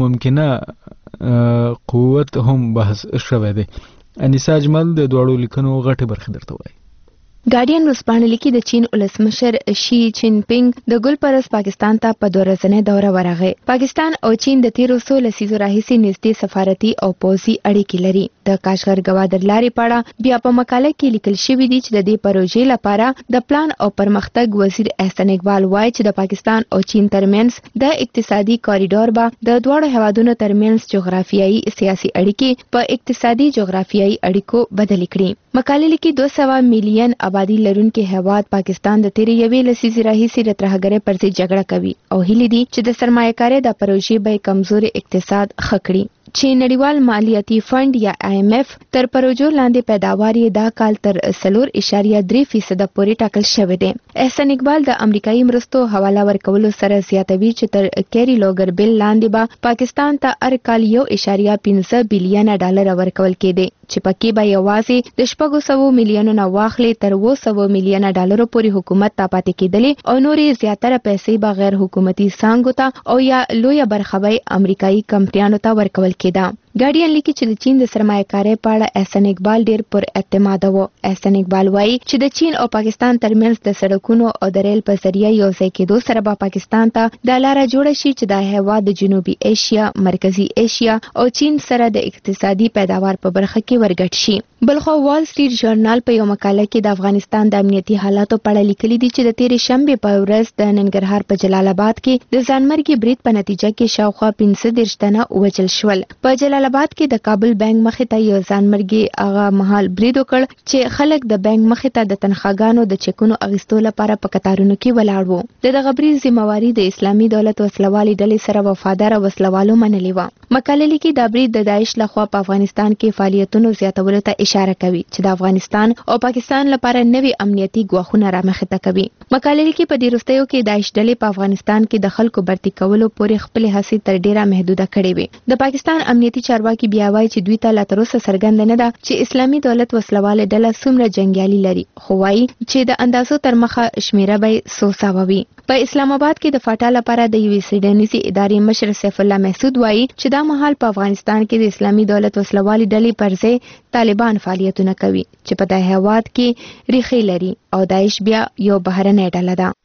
ممکنه قوت هم بحث شوی دی. انیسا اجمل د دوړو لیکنو غټه برخه درته وایي. ګارډین ورځپاڼه لیکي د چین ولسمشر شي جین پینګ د ګل پرس پاکستان ته په دوه ورځنۍ دوره ورغی. پاکستان او چین د تیرو څو لسیزو راهیسې نږدې سفارتي او پوځي اړیکې لري. د کاشغر ګوادر لارې پاړه بیا په مقاله کې لیکل شوی دی چې د دې پروژې لپاره د پلان او پرمختګ وزیر احسان اقبال وایي چې د پاکستان او چین ترمنځ د اقتصادي کوریډور به د دوه هیوادونو ترمنځ جغرافیایي سیاسي اړیکې په اقتصادي جغرافیایي اړیکو بدل کړي. مقاله لیکي دوه سوه میلیون آبادی لرونکي هیواد پاکستان د تیرې یوې لسیزې راهیسې د ترهګرۍ پر ضد جګړه کوي او هیله دي چې د سرمایه‌کارۍ د پروژې به کمزوري اقتصاد ښه کړي. چې نړیوال مالیاتي فند یا آی ایم ایف تر پروژو لاندې پیداوار یې دا کال تر څلور اعشاریه درې فیصد پورې ټاکل شوی دی. احسان اقبال د امریکایي مرستو حواله ورکولو سره زیاتوي چې تر کیری لوګر بل لاندې به پاکستان ته هر کال یو اعشاریه پنځه بلین ډالر ورکول کېدی چې پکې به یوازې د شپږو سوو میلیونو نه واخلې تر اووه سوو میلیونه ډالرو پورې حکومت ته پاتې کېدلې او نورې زیاتره پیسې به غیر حکومتي څانګو ته او یا لویه برخه به امریکایي کمپنیانو ته ورکول کېده. ګارډین لیکي چې د چین د سرمایه‌کارۍ په اړه احسان اقبال ډیر پر اعتماد و. احسان اقبال وایي چې د چین او پاکستان ترمنځ د سړکونو او د ریل په ذریعہ یو ځای کېدو سره به پاکستان ته د لاره جوړه شي چې د هیواد د جنوبي ایشیا، مرکزی ایشیا او چین سره د اقتصادي پیداوار په برخه کې ورګډ شي. بلخو وال سټریټ جورنال په یو مقاله کې د افغانستان د امنیتي حالاتو په اړه لیکلي دي چې د تیرې شنبې په ورځ د ننګرهار په جلال آباد کې د ځانمرګي برید په نتیجه کې شاوخوا پنځه دېرش تنه ووژل شول. په جلال آباد کې د کابل بانک مخې ته یو ځانمرګي هغه مهال برید وکړ چې خلک د بانک مخې ته د تنخواګانو د چکونو اخیستو لپاره په قطارونو کې ولاړ وو. د دغه برید ذمہواري د اسلامي دولت وسلوالې ډلې سره وفادار وسلوالو منلې وه. مقاله لیکي دا برید د داعش لخوا په افغانستان کې فعالیتونو زیاتولو ته اشاره کوي چې د افغانستان او پاکستان لپاره نوي امنیتي ګواښونه رامخې ته کوي. مقاله لیکي په دې وروستیو کې داعش ډلې په افغانستان کې د خلکو برتي کولو پورې خپلې هڅې تر ډیره محدوده کړې وي. د پاکستان امنیتي چارواکي بیا وایي چې دوی ته لا تر اوسه څرګنده نه ده چې اسلامي دولت وسلواله ډله څومره جنګیالي لري، خو وایي چې د اندازو تر مخه شمیره به څو سوه وي. په اسلام آباد کې د فاټا لپاره د یوې څېړنیزې ادارې مشر سیف الله محسود وایي چې دا مهال په افغانستان کې د اسلامي دولت وسلوالې ډلې پر ځای طالبان فعالیتونه کوي چې په دې هیواد کې ریښې لري او داعش بیا یو بهرنۍ ډله ده.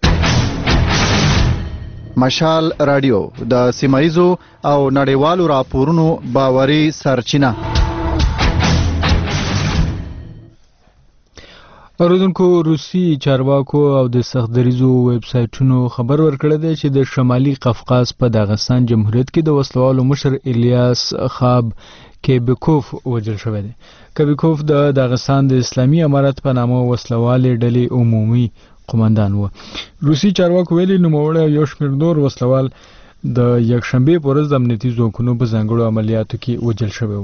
مشال رادیو د سیمایزو او نړیوالو راپورونو باوري سرچینه. اوریدونکو روسي چارواکو او د سختدریزو ویب سایټونو خبر ورکړی دی چې د شمالي قفقاز په داغستان جمهوریت کې د وسلوالو مشر الیاس خاب کیبیکوف وژل شوی دی. کیبیکوف د داغستان د اسلامي امارت په نامه وسلوالې ډلې عمومي قومندان و. روسي چارواکو ویلي نوموړی یو شمېر نور وسلوال د یکشنبې په ورځ د امنیتي ځواکونو په ځانګړو عملیاتو کې وژل شوی و.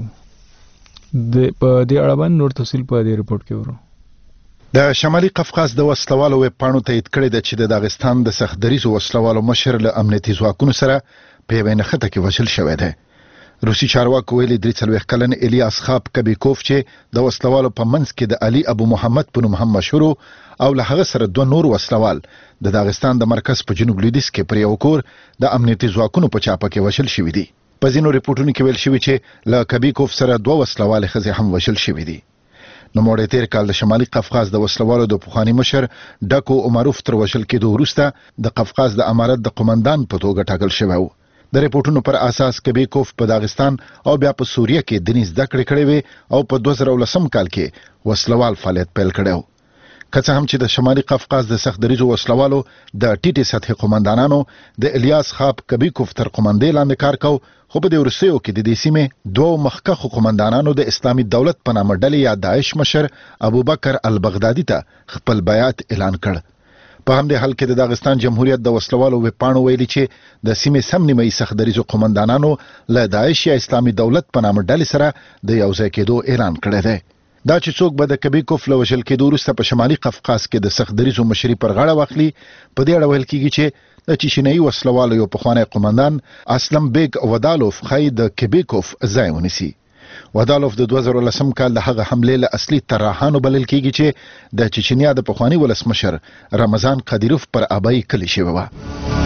په دې اړه باندې نور تفصیل په دې رپورټ کې ورو. د شمالي قفقاز د وسلوالو ویب پاڼو تایید کړی دی چې د داغستان د سختدریزو وسلوالو مشر له امنیتي ځواکونو سره په یوه نښته کې وژل شوی دی. روسي چارواکو ویلي درې څلوېښت کلن الیاس خاب کبیکوف چې د وسلوالو په منځ کې د علي ابو محمد په نوم هم مشهور او له هغه سره دوه نور وسلوال د داغستان د مرکز په جنوب لویدیځ کې پر یو کور د امنیتي ځواکونو په چاپه کې وژل شوي دي. په ځینو ریپورټونو کې ویل شوي چې له کبیکوف سره دوه وسلوالې ښځې هم وژل شوي دي. نوموړی تیر کال د شمالي قفقاز د وسلوالو د پخواني مشر ډاکو عمروف تر وژل کېدو وروسته د قفقاز د امارت د قومندان په توګه ټاکل شوی و. د ریپورټونو پر اساس کبیکوف په داغستان او بیا په سوریه کې دیني زده کړې کړې وې او په دوه زره ولسم کال کې وسلوال فعالیت پیل کړی و. که څه هم چې د شمالي قفقاز د سختدریزو وسلوالو د ټیټې سطحې قومندانانو د الیاس خاب کبیکوف تر قومندې لاندې کار کو، خو په دې وروستیو کې د دې سیمې دوو مخکښو قومندانانو د اسلامي دولت په نامه ډلې یا داعش مشر ابوبکر البغدادي ته خپل بیعت اعلان کړ. په همدې حال کې د داغستان جمهوریت د وسلوالو ویب پاڼو ویلي چې د سیمې سم نیمایي سختدریزو قومندانانو له داعش یا اسلامي دولت په نامه ډلې سره د یوځای کېدو اعلان کړی دی. دا چې څوک به د کبیکوف له وژل کېدو وروسته په شمالي قفقاز کې د سختدریزو مشري پر غاړه واخلي، په دې اړه ویل کېږي چې د چیچنیایي وسلوالو یو پخوانی قومندان اسلم بیگ ودالوف ښایي د کبیکوف ځای ونیسي. ودالوف د دوه زره لسم کال د هغه حملې له اصلي طراحانو بلل کېږي چې د چیچنیا د پخواني ولسمشر رمضان قادیروف پر ابای کلي شوې وه.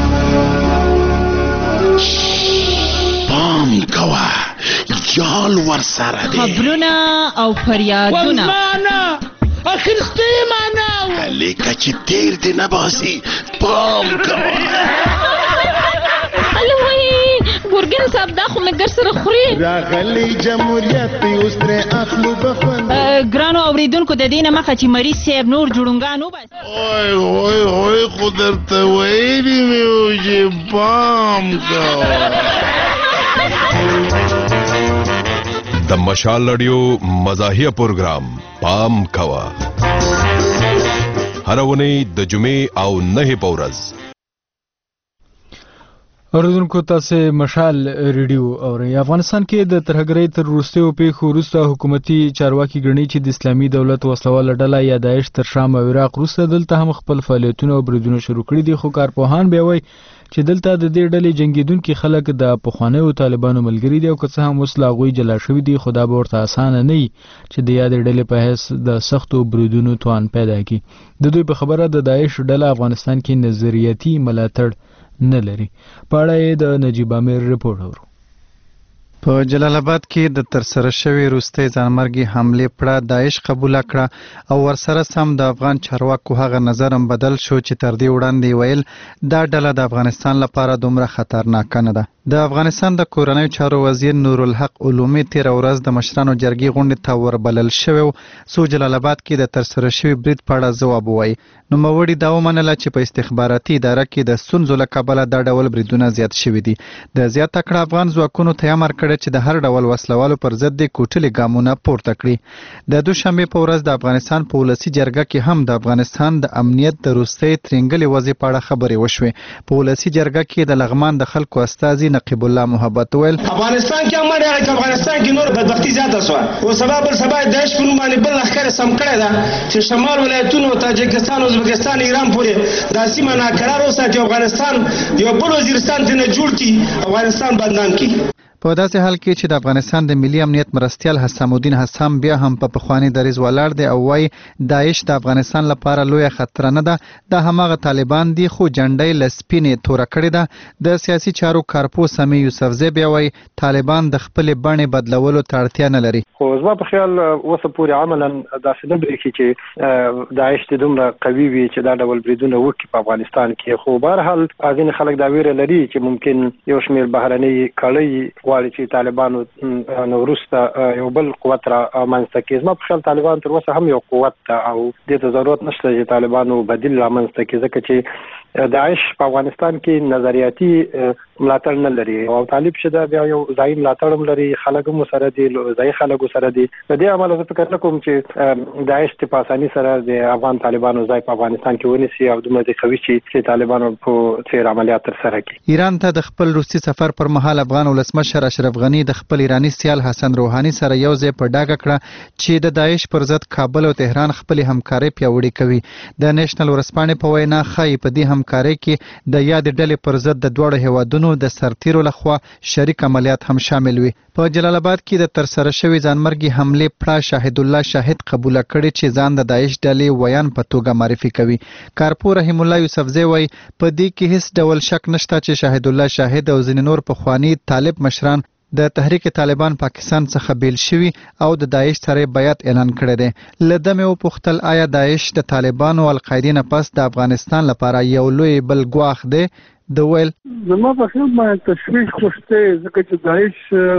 پام کوه جال ورسره دی، خبرونه او فریادونه والمانا اخرستی مانا لیکه چې تیر دی نباسي. پام کوه الوی ګورګین صاحب دا خو مې ګر سره خوري راغلی جمهوریت پی اوس ترې اخلو بخوند. ګرانو اوریدونکو د دې نه مخه چې مریض صاحب نور جوړونګان وباسي. اوی اوی اوی خو درته ویلي مې و چې پام کوه. د مشال رادیو مزاحیه پروګرام پام کوه هر ونی د جمعې او نه په ورځ. اوریدونکو تاسو مشال ریډیو اورئ. افغانستان کې د ترهګرۍ تر وروستیو پیښو وروسته حکومتي چارواکي ګڼي چې د اسلامي دولت وسلواله ډله یا داعش تر شام او عراق وروسته دلته هم خپل فعالیتونه او بریدونه شروع کړي دي، خو کارپوهان بیا وایي چې دلته د دې ډلې جنگیدونکي خلک د پخوانیو طالبانو ملګري دي او که څه هم اوس لا هغوی جلا شوي دي، خو دا به ورته اسانه نه وي چې د یادې ډلې په حیث د سختو بریدونو توان پیدا کړي. د دوی په خبره د داعش ډله افغانستان کې نظریاتي ملاتړ نه لري. په اړه یې د نجیب امیر رپورټ اورو. په جلال آباد کې د ترسره شوی وروستۍ ځانمرګي حملې پړه داعش قبول کړه او ورسره سم د افغان چارواکو هغه نظر هم بدل شو چې تر دې وړاندې ویل دا ډله د افغانستان لپاره دومره خطرناک نه ده. د افغانستان د کورنیو چارو وزیر نورالحق علومي تیره ورځ د مشرانو جرګې غونډې ته وربلل شوی و څو جلال آباد کې د ترسره شوي برید په اړه ځواب ووایي. نوموړي دا ومنله چې په استخباراتي اداره کې د ستونزو له کبله دا ډول بریدونه زیات شوي دي. د زیاته کړه افغان ځواکونو ته امر کړی چې د هر ډول وسلوالو پر ضد د کوټلې ګامونه پورته کړي. د دوشنبې په ورځ د افغانستان په ولسي جرګه کې هم د افغانستان د امنیت د وروستۍ ترینګلې وضعې په اړه خبرې وشوې. په ولسي جرګه کې د لغمان د خلکو استازي نقیب الله محبت ویل افغانستان کې امر هغه چې افغانستان کې نور بدبختي زیاته شوه او سبب بل سبب داعش په نوم باندې بل لښکر سم کړی ده چې شمال ولایتونو تاجکستان ازبکستان ایران پورې د سیمه ناقرار وساتي. افغانستان یو بل وزیرستان ته نه جوړ کړي، افغانستان بدنام کړي. په داسې حال کې چې د افغانستان د ملي امنیت مرستیال حسام الدین حسام بیا هم په پخواني دریځ ولاړ دی او وايي داعش د افغانستان لپاره لویه خطر نه ده، دا هماغه طالبان دي خو جنډۍ له سپینې توره کړې ده. د سیاسي چارو کارپو سمیع یوسفزی بیا وايي طالبان د خپلې بڼې بدلولو ته اړتیا نه لري. خو زما په خیال اوسه پورې عملا داسې نه برېښي چې داعش د دومره قوي وي چې دا ډول بریدونه وکړي په افغانستان کې. خو بهرحال ځینې خلک دا ویره لري چې ممکن یو شمېر بهرنۍ کړۍ غواړي چې طالبانو نو وروسته یو بل قوت را منځته کړي. زما په خیال طالبان تر اوسه هم یو قوت ده او دې ته ضرورت نشته چې طالبانو بدیل را منځته کړي، ځکه چې داعش په افغانستان کې نظریاتي ملاتړ نه لري او طالب شته بیا یو ځای ملاتړ هم لري، خلک هم سره دي، ځای خلک سره دي. د دې عمله زه فکر نه کوم چې داعش په اساني سره د افغان طالبانو ځای په افغانستان کې ونیسي او دومره د قوي چې طالبانو په څیر عملیات ترسره کړي. ایران ته د خپل روسي سفر پر مهال افغان ولسمشر اشرف غنی د خپل ایرانی سیال حسن روحاني سره یو ځای په ډاګه کړه چې د داعش پر ضد کابل او تهران خپل همکاري پیاوړې کوي. د نېشنل ورځپاڼې په وینا ښایي په دې همکاري کې د یاد ډلې پر ضد د دوړو هیوادونو د سرتیرو لخوا شریک عملیات هم شامل وي. په جلال آباد کې د ترسره شوی ځانمرګي حمله پړه شاهد الله شاهد قبول کړي چې ځان د داعش ډلې ویان په توګه معرفي کوي. کارپور رحیم الله یوسفزی وایي په دې کې هیڅ ډول شک نشته چې شاهد الله شاهد او ځینې نور پخواني طالب مشران د تحریک طالبان پاکستان څخه بیل شوي او د داعش سره بیعت اعلان کړی دی. له ده مې وپوښتل آیا داعش د طالبانو او القاعدې نه پس د افغانستان لپاره یو لوی بل ګواښ دی؟ د ویل زما په خیال باندې تشویش خوشته ځکه چې داعش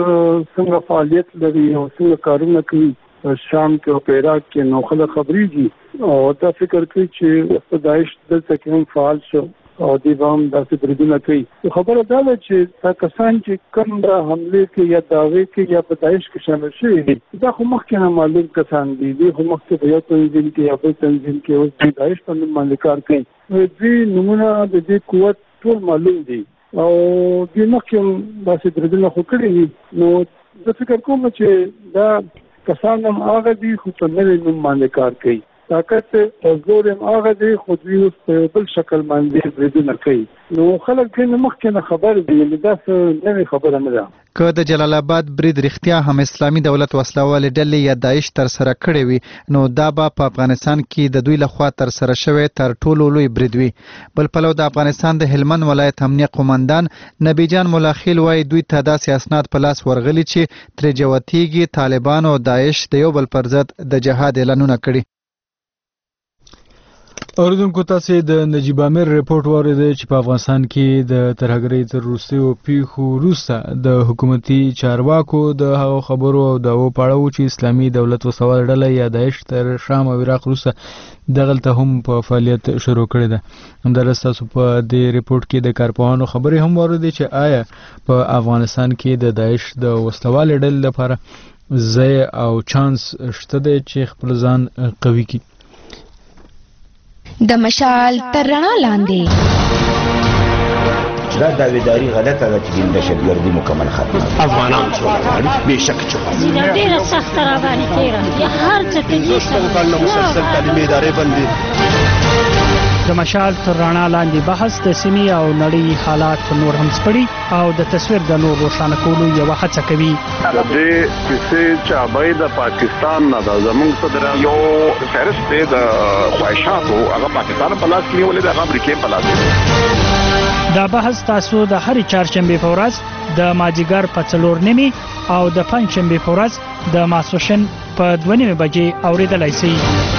څنګه فعالیت لري او څنګه کارونه کوي شام کې او په عراق کې نو خلک خبرېږي او دا فکر کوي چې داعش دلته کې هم فعال شو او دی هم داسې بریدونه کوي. خبره دا ده چې دا کسان چې کوم را حمله کې یا دعوې کې یا په داعش کې شامل شوي دي دا خو مخکې نه معلوم کسان دي، دوی خو مخکې په یو تنظیم کې یا بل تنظیم کې اوس د داعش په نوم باندې کار کوي. دوی نمونه د دې قوت ټول معلوم دي او دوی مخکې هم داسې بریدونه خو کړي دي. نو زه فکر کوم چې دا کسان هم هغه دي خو په نوي نوم باندې کار کوي. طاقت او زور هم هغه دی خو دوی اوس په بل شکل باندې بریدونه کوي. نو خلک ځینې مخکې نه خبر دي، دا څه نوې خبره نه ده. که د جلال آباد برید رښتیا هم اسلامي دولت وسلوالې ډلې یا داعش ترسره کړی وي نو دا به په افغانستان کې د دوی لخوا ترسره شوی تر ټولو لوی برید وي. بل پلو د افغانستان د هلمند ولایت امنیه قومندان نبی جان ملاخیل وایي دوی ته داسې اسناد په لاس ورغلي چې ترې جوتیږي طالبان او داعش د یو بل پر ضد د جهاد اعلانونه کړي. اوریدونکو تاسو د نجیب امیر ریپورت واورېدئ چې په افغانستان کې د ترهګرۍ تر وروستیو پیښو وروسته د حکومتي چارواکو د هغو خبرو او دعوو په اړه و چې اسلامي دولت وسوال ډله یا داعش تر شام او عراق وروسته دغلته هم په فعالیت شروع کړې ده. همداراز تاسو په دې ریپورت کې د کارپوهانو خبرې هم واورېدئ چې آیا په افغانستان کې د داعش د وسلوالې ډلې لپاره ځای او چانس شته دی چې خپل ځان قوي کړي. د مشال تر رڼا لاندې دا داویداری غلطه ده چې د دهشتګردي مکمل ختمه افغانان څو غواړي بېشک چې دا ډېره سخته راباندې تېره یا هر څه کوي کلونه مسلسل تعلیمي ادارې بندې. د مشال تر رڼا لاندې بحث د سیمې او نړۍ حالات نور هم سپړي او د تصویر د نور روښانه کولو یوه هڅه کوي. د دې کیسې چابۍ د پاکستان نه ده، زموږ صدر یو فهرست دی د خواهشاتو هغه پاکستان په لاس کې نیولې ده، هغه امریکې په لاس کې. دا بحث تاسو د هرې چهارشنبې په ورځ د مازدیګر په څلور نیمې او د پنجشنبې په ورځ د ماسپښین په دوه نیمې بجې اورېدلی شئ.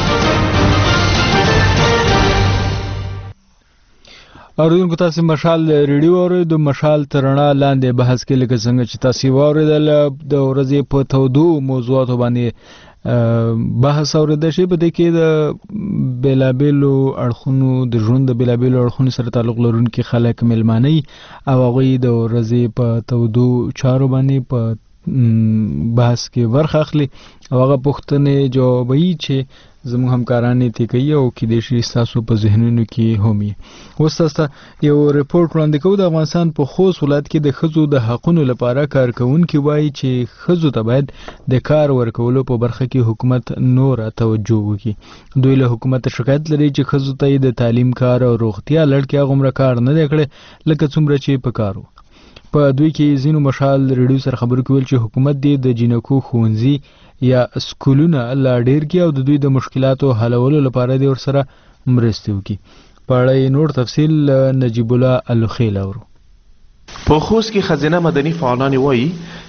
اوریدونکو تاسو مشال ریډیو اوریدو مشال تر رڼا لاندې بحث کې لکه څنګه چې تاسو واوریدل د ورځې په تودو موضوعاتو باندې بحث اوریدل شي. په دې کې د بیلابیلو اړخونو د ژوند د بیلابیلو اړخونو سره تعلق لرونکي خلک ملمانه او هغوی د ورځې په تودو چارو باندې په بحث کې برخه اخلي او هغه پوښتنې جوابوي چې زموږ همکاران یې تې کوي او کیدای شي ستاسو په ذهنونو کې هم وي. اوس تاسو یو ریپورټ وړاندې کوو. د افغانستان په خوست ولایت کې د ښځو د حقونو لپاره کارکوونکي وایي چې ښځو ته باید د کار ورکولو په برخه کې حکومت نوره توجه وکړي. دوی له حکومت شکایت لري چې ښځو ته د تعلیم کار او روغتیا لړ کې هغومره کار نه دی کړی لکه څومره چې په کار و. په دوی کې ځینو مشال ریډیو سره خبرې کول چې حکومت دې د جینکو ښوونځي یا سکولونه لا ډیر کې او د دوی د مشکلاتو حلولو لپاره دې ورسره مرستې وکړي. په اړه نور تفصیل نجیب الله الخیل اورو. په خوست کې خزینه مدني فعالان وایي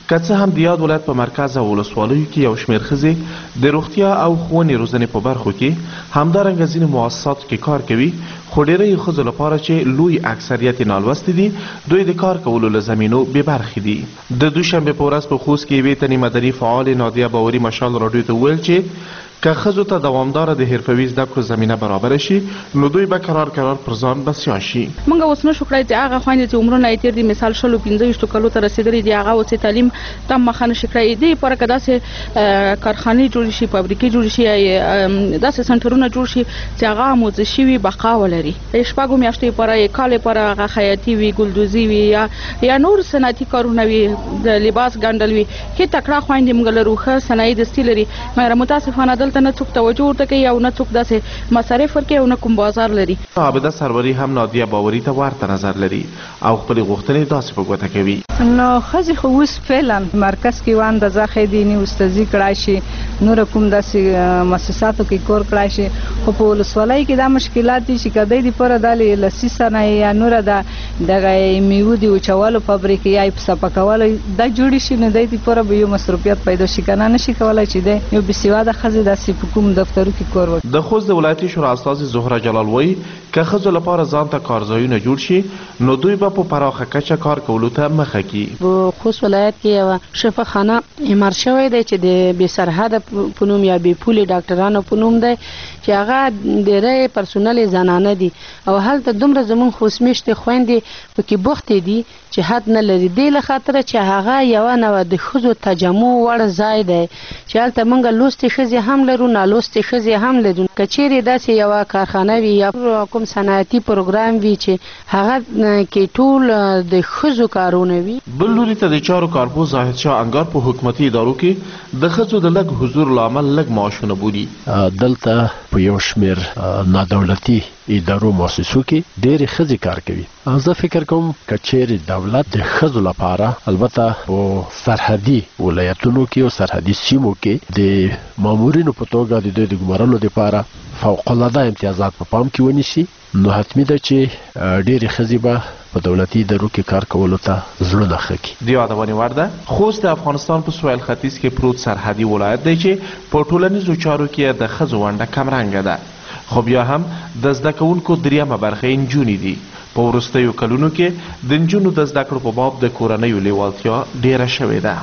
که څه هم د یاد ولایت په مرکز او ولسوالیو کې یو شمېر ښځې د روغتیا او ښوونې روزنې په برخو کې همدارنګه ځینې مؤسساتو کې کار کوي، خو ډېری ښځو لپاره چې لوی اکثریت یې نالوستې دي، دوی د کار کولو له زمینو بې برخې دي. د دوشنبې په ورځ په خوست کې یوې تنې مدني فعالې نادیه باوري مشال راډیو ته وویل چې که ښځو ته دوامداره د حرفوي زده کړو زمینه برابره شي نو دوی به قرار قرار پر ځان بسیا شي. موږ اوس نشو کړای چې هغه خویندې چې عمرونه یې تېر دي، مثال شلو پنځه ویشتو کلو ته رسېدلي دي، هغه اوس تعلیم تم مخه نشي کړی. دې لپاره که داسې کارخانې جوړې شي، فابریکې جوړې شي، داسې سنټرونه جوړ شي چې هغه آموزش شوي بقا ولري، شپږو میاشتو لپاره یې کال لپاره هغه خیاطي وي، ګلدوزي وي، یا یا نور صنعتي کارونه وي، د لباس ګنډل وي. ښې تکړه خویندې موږ لرو، ښه صنایع دستي لري، مګر متاسفانه دلته نه څوک توجه ورته کوي او نه څوک داسې مصارف ورکوي او نه کوم بازار لري. عابده سروري هم نادیه باوري ته ورته نظر لري او خپلې غوښتنې داسې په ګوته کوي. نو ښځې خو اوس فعلا مرکز کې یوه اندازه ښې دي، نه استاذي کړای شي، نور کوم داسې مؤسساتو کې کور کړای شي، خو په ولسوالۍ کې دا مشکلات دي چې که دی دپاره دا لسي صنایع یا نوره د دغه میوو د وچولو فابریکې یا یې په صفا کولو دا جوړې شي، نو دی دپاره به یو مصروفیت پیدا شي، که نه نشي کولی چې دی یو بېسواده ښځې داسې په کوم دفترو کې کور وکړي. د خوست د ولایتي شورا استازي زهره جلال وایي که ښځو لپاره ځان ته کارځایونه جوړ شي نو دوی به په پراخه کچه کار کولو ته مخه کړي. په خوست ولایت کې یوه شفاخانه اعمار شوی دی چې د بې سرحده په نوم یا بې پولې ډاکټرانو په نوم دی، چې هغه ډېری پرسونل یې زنانه دي او هلته دومره زموږ خوست میشتې خویندې پکې بوختې دي چې حد نه لري. دې له خاطره چې هغه یوه نوه د ښځو تجمع وړ ځای دی چې هلته موږ لوستې ښځې هم لرو، نالوستې ښځې هم لرو. که چیرې داسې یوه کارخانه وي یا کوم صنعتي پروګرام وي چې هغه کې ټول د ښځو کارونه وي. بل لوري ته د چارو کارپوه زاهد شاه انګار په حکومتي ادارو کې د ښځو د لږ حضور له امله لږ معاشونه بولي. دلته په یو شمېر نادولتي ادارو مؤسسو کې ډېرې ښځې کار کوي. زه فکر کوم که چیرې دولت د ښځو لپاره البته په سرحدي ولایتونو کې او سرحدي سیمو کې د مامورینو په توګه د دوی د ګمارلو لپاره فوق‌العاده امتیازات په پام کې ونیسي نو حتمي ده چې ډېرې ښځې به په دولتي ادارو کې کار کولو ته زړونه ښه کړي. د یادونې وړ ده خوست د افغانستان په سویل ختیځ کې پروت سرحدي ولایت دی چې په ټولنیزو چارو کې د ښځو ونډه کمرنګه ده، خو بیا هم د زده کوونکو دریمه برخه یې نجونې دي. په وروستیو کلونو کې د نجونو د زده کړو په باب د کورنیو لیوالتیا ډیره شوې ده.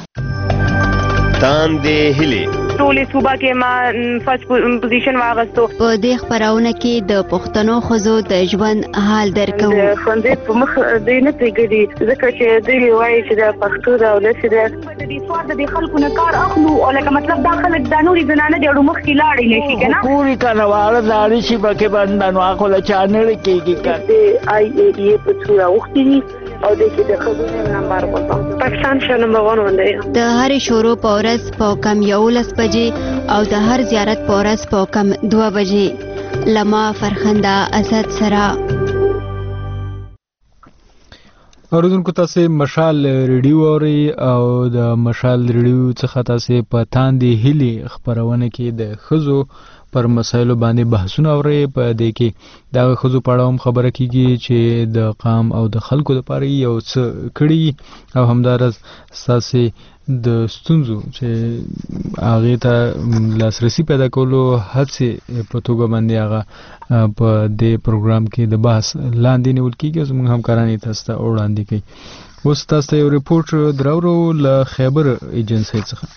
تاندې هیلې ټولې صوبه کې ما فرست پوزیشن واغستو. په دې خپرونه کې د پښتنو ښځو د ژوند حال درکو. ښوونځی په مخ دی نه پرېږدي ځکه چې دوی وایي چې د پښتو د اولس د دې سوار د دې خلکو نه کار اخلو او لکه مطلب دا خلک دا نورې زنانه دي اړو مخکې لاړې نه شي که نه پورې کنهواله لاړې شي پکې به نو هغه له چا نړۍ کېږي که د آی ای ډي اې په څو راوښتي دي او د کې د ښځو نمبر وکړم پاکستان شه نمبر ون باندې. د هرې شروع په ورځ په کم یولس بجې او د هر زیارت په ورځ په کم دوه بجې لما فرخنده اسد سره. اوریدونکو تاسو مشال ریډیو اوري او د مشال ریډیو څخه تاسو په تاندې هیلې خبرونه کې د ښځو پر مسایلو باندې بحثونه اوري. په دې کې دا ښځو په اړه هم خبره کیږي چې د قام او د خلکو لپاره یو څه کړي او همدارس ساسي د ستونزو چې هغه ته لاسرسي پیدا کولو هڅې په توګه باندې هغه په دې پروګرام کې د بحث لاندې نیول کیږي. زموږ همکاران تاسو ته وړاندې کوي. اوس تاسو ته یو ریپورت دراوړو له خیبر ایجنسی څخه.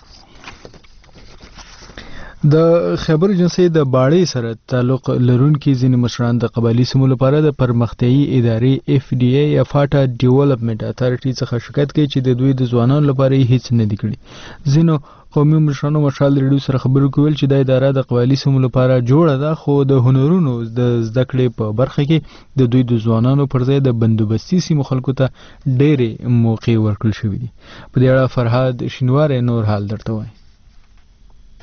د خیبر ایجنسی د باړې سره تعلق لرونکي ځینې مشران د قبایلي سیمو لپاره د پرمختیایي ادارې اف ډي اي یا فاټا ډیولپمنټ اتارټي څخه شکایت کوي چې د دوی د ځوانانو لپاره هیڅ نه دي کړي. ځینو قومي مشرانو مشال ریډیو سره خبرو کول چې د اداره د قبایلي سیمو لپاره جوړه ده، خو د هنرونو د زده کړې په برخه کې د دوی د ځوانانو پر ځای د بندوبستي سیمو خلکو ته ډېرې موقع ورکړل شوې دي. په دې اړه فرهاد شینواری نور حال درته وایي.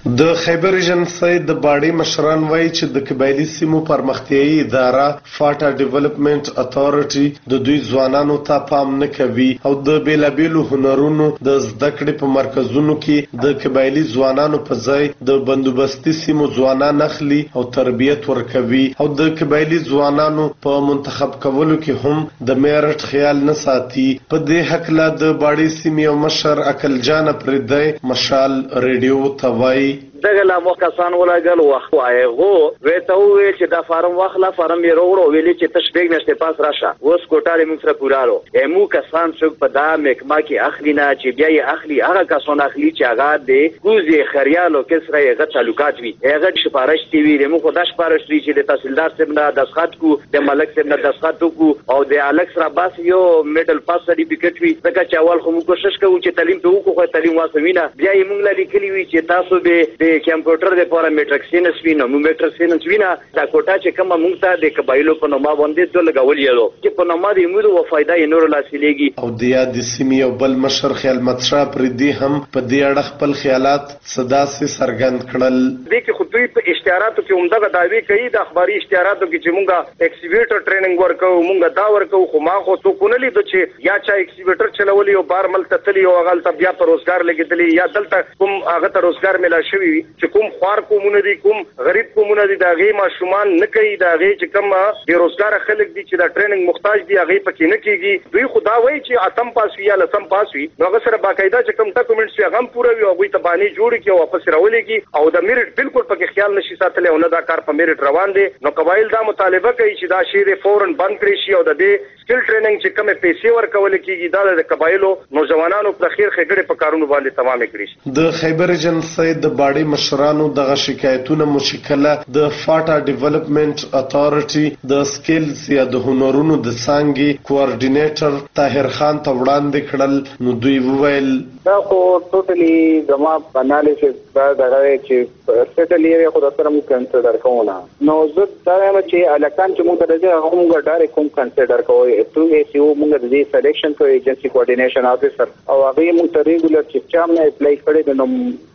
د خیبر ایجنسی د باډي مشران وایي چې د قبایلی سیمو پرمختیایي اداره فاټا ډیولپمنٹ اتھارټي د دوی ځوانانو ته پام نه کوي او د بیلابیلو هنرونو د زده کړې په مرکزونو کې د قبایلی ځوانانو په ځای د بندوبستي سیمو ځوانان اخلي او تربیت ورکوي او د قبایلی ځوانانو په منتخب کولو کې هم د میرټ خیال نه ساتي. په دې حقله د باډي سیمې او مشر عقل جان پردی مشال ریډیو ته وایي دغه لا مو کسان ولاګل وخت وایغو وته وی چې دا فارم واخلا فارم یې وروړو ویلي چې تشبیګ نشته پاس راشه اوس کوټاله موږ سره پورالو ایمو کسان څوک په دا مکما کې اخلي نه چې بیا یې اخلي هغه کسان اخلي چې هغه د ګوزي خریالو کسره یې غټ تعلقات وي هغه سفارش دی وی موږ خداش سفارش دی چې د تحصیلدار سره نه دسخط کو د ملک سره نه دسخط کو او د الکس را باس یو میډل پاس سرټیفیکټ وي ځکه چې اول خو موږ کوشش کوو چې تعلیم ته وکړو تعلیم واسمینه بیا یې موږ لیکلی وي چې تاسو به کمپیوټر د پاره میټریک سینس وینو نو میټریک سینس وینا دا کوټه چې کومه مونږ ته د قبایلو په نوما باندې د لګول یلو چې په نوما د موږ او فائدہ یې نور لاسلېږي او د یاد سیمې او بل مشر خیال متشا پر دې هم په دې اړه خپل خیالات صدا سي سرګند کړل. د کې خطوی په اشتهاراتو کې عمده دعوی کوي د اخباري اشتهاراتو کې چې مونږه ایکسیویټر ټریننګ ورکو مونږه دا ورکو خو ما خو تو کو نه لید چې یا چا ایکسیویټر چلولي او بار مل تتلی او غل ته بیا پر روزګار لګیدلی یا دلته کوم هغه ته روزګار ملا شوی چې کوم خوار کومونه دي کوم غریب کومونه دي دا غي ماشومان نه کوي دا غي چې کوم بیروزګار خلک دي چې دا ټریننګ محتاج دي هغه پکې نه کیږي دوی خدا وایي چې اتم پاس وی یا لسم پاس وی نو هغه سره باقاعده چې کوم ډاکومېنټس یې هم پوره وي او غوي ته باندې جوړ کی او واپس راولېږي او د میرټ بالکل پکې خیال نشي ساتلی او نه دا کار په میرټ روان دي. نو قبایل دا مطالبه کوي چې دا شی د فورن بند کړي شي او د دې سکل ټریننګ چې کومه پیسې ورکول کیږي دا د قبایلو نوجوانانو په خیر خګړې په کارونو باندې تمام کړي شي. د خیبر ایجنسی د باډي مشرانو دغه شکایتونه مشکله د فاټا ډیولپمنٹ اتھارټي د سکلز یا د هنرونو د څنګه کوارډینیټر طاهر خان ته وړاندې کړل نو دوی وویل دا خو ټوټلی زما انالیسس دا دغه چې سټلی یې خو سره مو کنسیډر کوونه نو زه دا یم چې الکان چې موږ درځه هغه موږ ډایرکټ کوم کنسیډر کوو ټو ای سی او موږ د دې سلیکشن کو ایجنسی کوارډینیشن افیسر او هغه موږ ته ریګولر سیستم نه اپلای کړی نو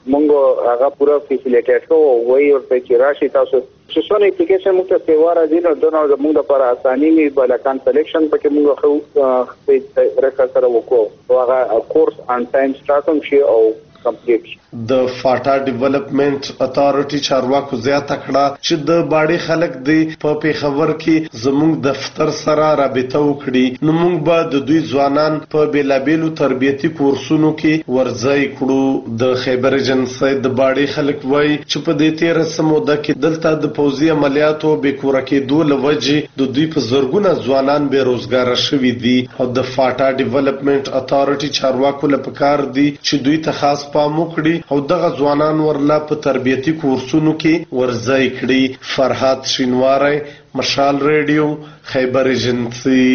موږ هغه پورا فیسیلیټیټ کوو وایي ورته چې راشي تاسو چې څونه اپلیکیشن موږ ته سیوا راځي نو دغه موږ لپاره اساني می بلکان سلیکشن پکې موږ خو رکا سره وکړو هغه کورس ان ټایم سٹارټم شي او کمپلیټ شي. د فاټا ډیولپمنٹ اتھارټي چارواکو زیاته کړه چې د باډي خلک دی په پیښور کې زموږ دفتر سره رابطه وکړي نو موږ به د دوی ځوانان په بیلابیلو تربیتي کورسونو کې ورځای کړو. د خیبر ایجنسی د باډي خلک وایي چې په دې تیر سموده کې دلته د پوځي عملیاتو به کور کېدو لوجې د دوی په زرګونه ځوانان به روزګار شوي دي او د فاټا ډیولپمنٹ اتھارټي چارواکو لپاره دي چې دوی ته خاص پام وکړي او دغه ځوانان ورلا په تربیتي کورسونو کې ورځای کړي. فرحات شینواری مشال ریډیو خیبر ایجنسی.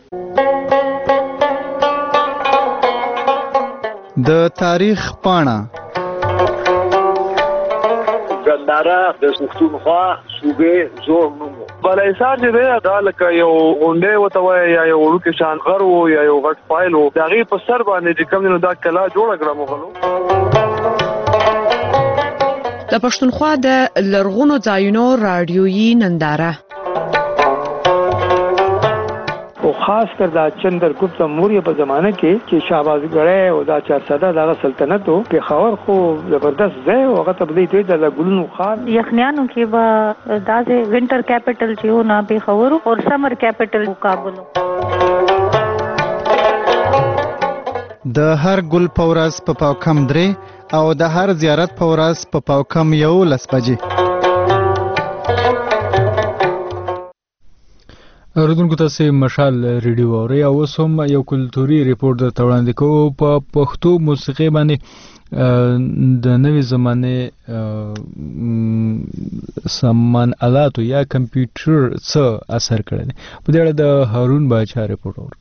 د تاریخ پاڼه ګنداره د پښتونخوا صوبې زور نوم بلایسار چې دی دا لکه یو غونډې وته وایي یا یو وړوکی شان غر و یا یو غټ فایل و د هغې په سر باندې چې کوم دی نو دا کلا جوړه کړه مغلو. د پښتونخوا د لرغونو ځایونو راډیویي ننداره او خاص کر دا چندرګپت موریه په زمانه کې چې شهبازګړی او دا چارسده دغه سلطنت او پیښور خو زبردست ځای او هغه ته بدی ته د ګلونو خار یخنیانو کې به داسې وینټر کیپټل چې و نه پیښور او سمر کیپټل کابل. د هر ګل پورس په پاوکم درې او د هر زیارت پورس په پاوکم یو لس بجې. اوریدونکو تاسو مشال ریډیو اوري او اوس هم یو کلتوري ریپورت درته وړاندې کوو. په پښتو موسیقي باندې د نوې زمانه سامان آلاتو یا کمپیوټر څه اثر کړی دی په دې اړه د هارون باچا ریپورت اورو.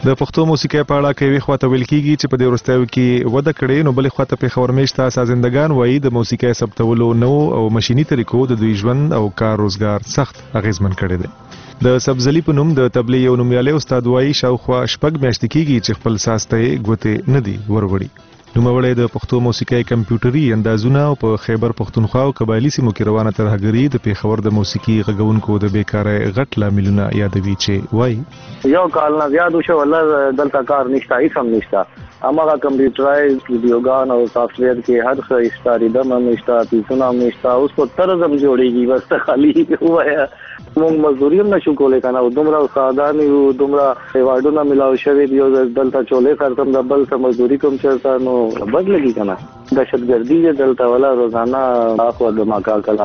د پښتو موسیقۍ په اړه کوي خواته ویل کیږي چې په دې وروستیو کې وده کړې نو بلې خواته پېښور میشته سازندگان وایي د موسیقۍ ثبتولو نو او ماشیني طریقو د دوی ژوند او کار روزګار سخت اغیزمن کړی دی د سبزلی په نوم د تبلیغ یو نومیالی استاد وایي شاوخوا شپږ میاشتې کېږي چې خپل ساز ته یې ګوتې نه دي وروړي نوموړی د پښتو موسیقۍ کمپیوټري اندازونه او په خیبر پښتونخوا او قبایلي سیمو کې روانه ترهګري د پېښور د موسیقي غږونکو د بیکارۍ غټ لاملونه یادوي چې وایي یو کال نه زیات وشو والله دلته کار نشته هیڅ هم نشته هماغه کمپیوټرایز ویډیوګان او سافټویر کې هر څه ایستا ریدم هم نشته پیسونه هم نشته اوس په طرز هم جوړېږي بس ته خالي وایا موږ مزدوري هم نشو کولی کنه او دومره استادان یو دومره ایوارډونه ملاو شوي دي او دلته چولې خرڅم د بل څه مزدوري کوم چېرته نو بد لګي کنه دهشتګردي یې دلته ولا روزانه اخوا د ماکا کلا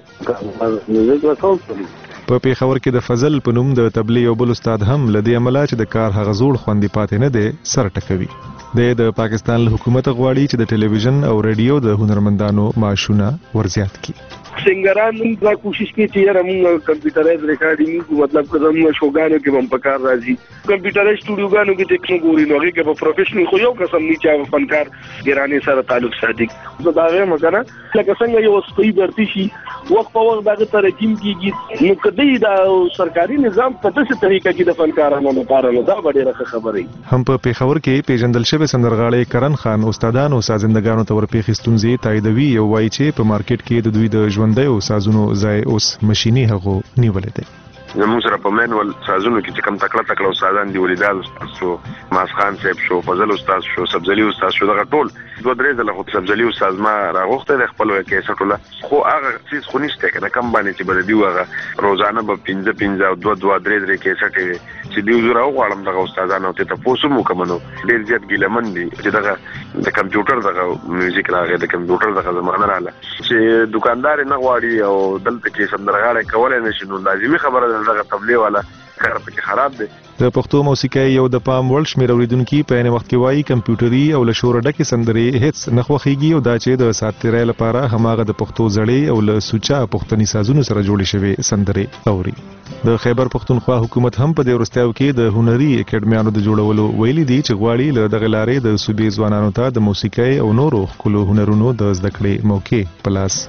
میوزیک وڅو په پېښور کې د فضل په نوم د تبلیغ یو بل استاد هم لدی عمله چې د کار هغه زوړ خوندې پاتې نه دی سر ټکوي د پاکستان له حکومت غواړي چې د ټلویزیون او ریډیو د هنرمندانو معاشونه ورزیات کړي سنگران دا کوشش کوي چې یاره موږ کمپیوټرایز ریکارډینګ مطلب که زموږ شوګانو کې هم په کار راځي کمپیوټرایز سټوډیوګانو کې ټیکنو ګوري نو هغې کې به پروفیشنل خو یو قسم نه چې هغه فنکار ګرانې سره تعلق ساتي زه دا وایم که نه لکه څنګه یو سپی برتي شي وخت په وخت دغه ته رقیم کېږي نو که دی دا سرکاري نظام په داسې طریقه کې د فنکارانو لپاره نو دا به ډېره ښه خبره وي هم په پېښور کې پیژندل شوی سندرغاړی کرن خان استادانو سازندګانو ته ورپېښې ستونزې تاییدوي او وایي چې په مارکیټ کې د دوی د ژوندیو سازونو ځای اوس ماشیني هغو نیولی دی زموږ سره په مینول سازونو کې چې کوم تکړه تکړه استادان دي ولیدال استاد شو ماس خان صاحب شو فضل استاد شو سبزلی استاد شو دغه ټول دوه درې ځله خو سبزلی استاد ما راغوښته د خپل کیسه ټوله خو هغه څیز خو نشته کنه کم باندې چې بل دی هغه روزانه به پنځه پنځه او دوه دوه درې درې کیسه ټي چې دی زرا غواړم دغه استادانو ته تاسو مو کومنو ډیر زیات ګیلمن دي چې دغه د کمپیوټر دغه میوزیک راغی د کمپیوټر دغه زمانه رااله چې دکاندار نه غواړي او دلته کې سندرغاړي کولای نشي نو لازمي خبره دغه تبلیغ والا کار پکې خراب دی د پښتو موسیقۍ یو د پام وړ شمېر اوریدونکي په عین وخت کې وایي کمپیوټري او له شوره ډکې سندرې هیڅ نه خوښېږي او دا چې د ساعت تېرۍ لپاره هماغه د پښتو زړې او له سوچا پښتني سازونو سره جوړې شوې سندرې اوري د خیبر پښتونخوا حکومت هم په دې وروستیو کې د هنري اکیډمیانو د جوړولو ویلي دي چې غواړي له دغه لارې د صوبې ځوانانو ته د موسیقۍ او نورو ښکلو هنرونو د زده کړې موقع په لاس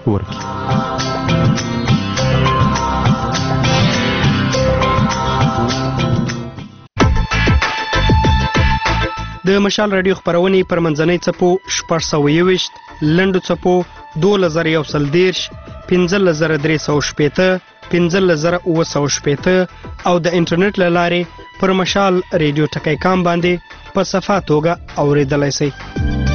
ورکړي د مشال رادیو خبرونې پر منځنۍ څپو شپږ سوه یوویشت لنډو څپو دولس زره یو سل دېرش پنځلس زره درې سوه شپېته پنځلس زره اووه سوه شپېته او د انټرنیټ له لارې پر مشال رادیو ټکی کام باندې په صفا توګه اورېدلی شئ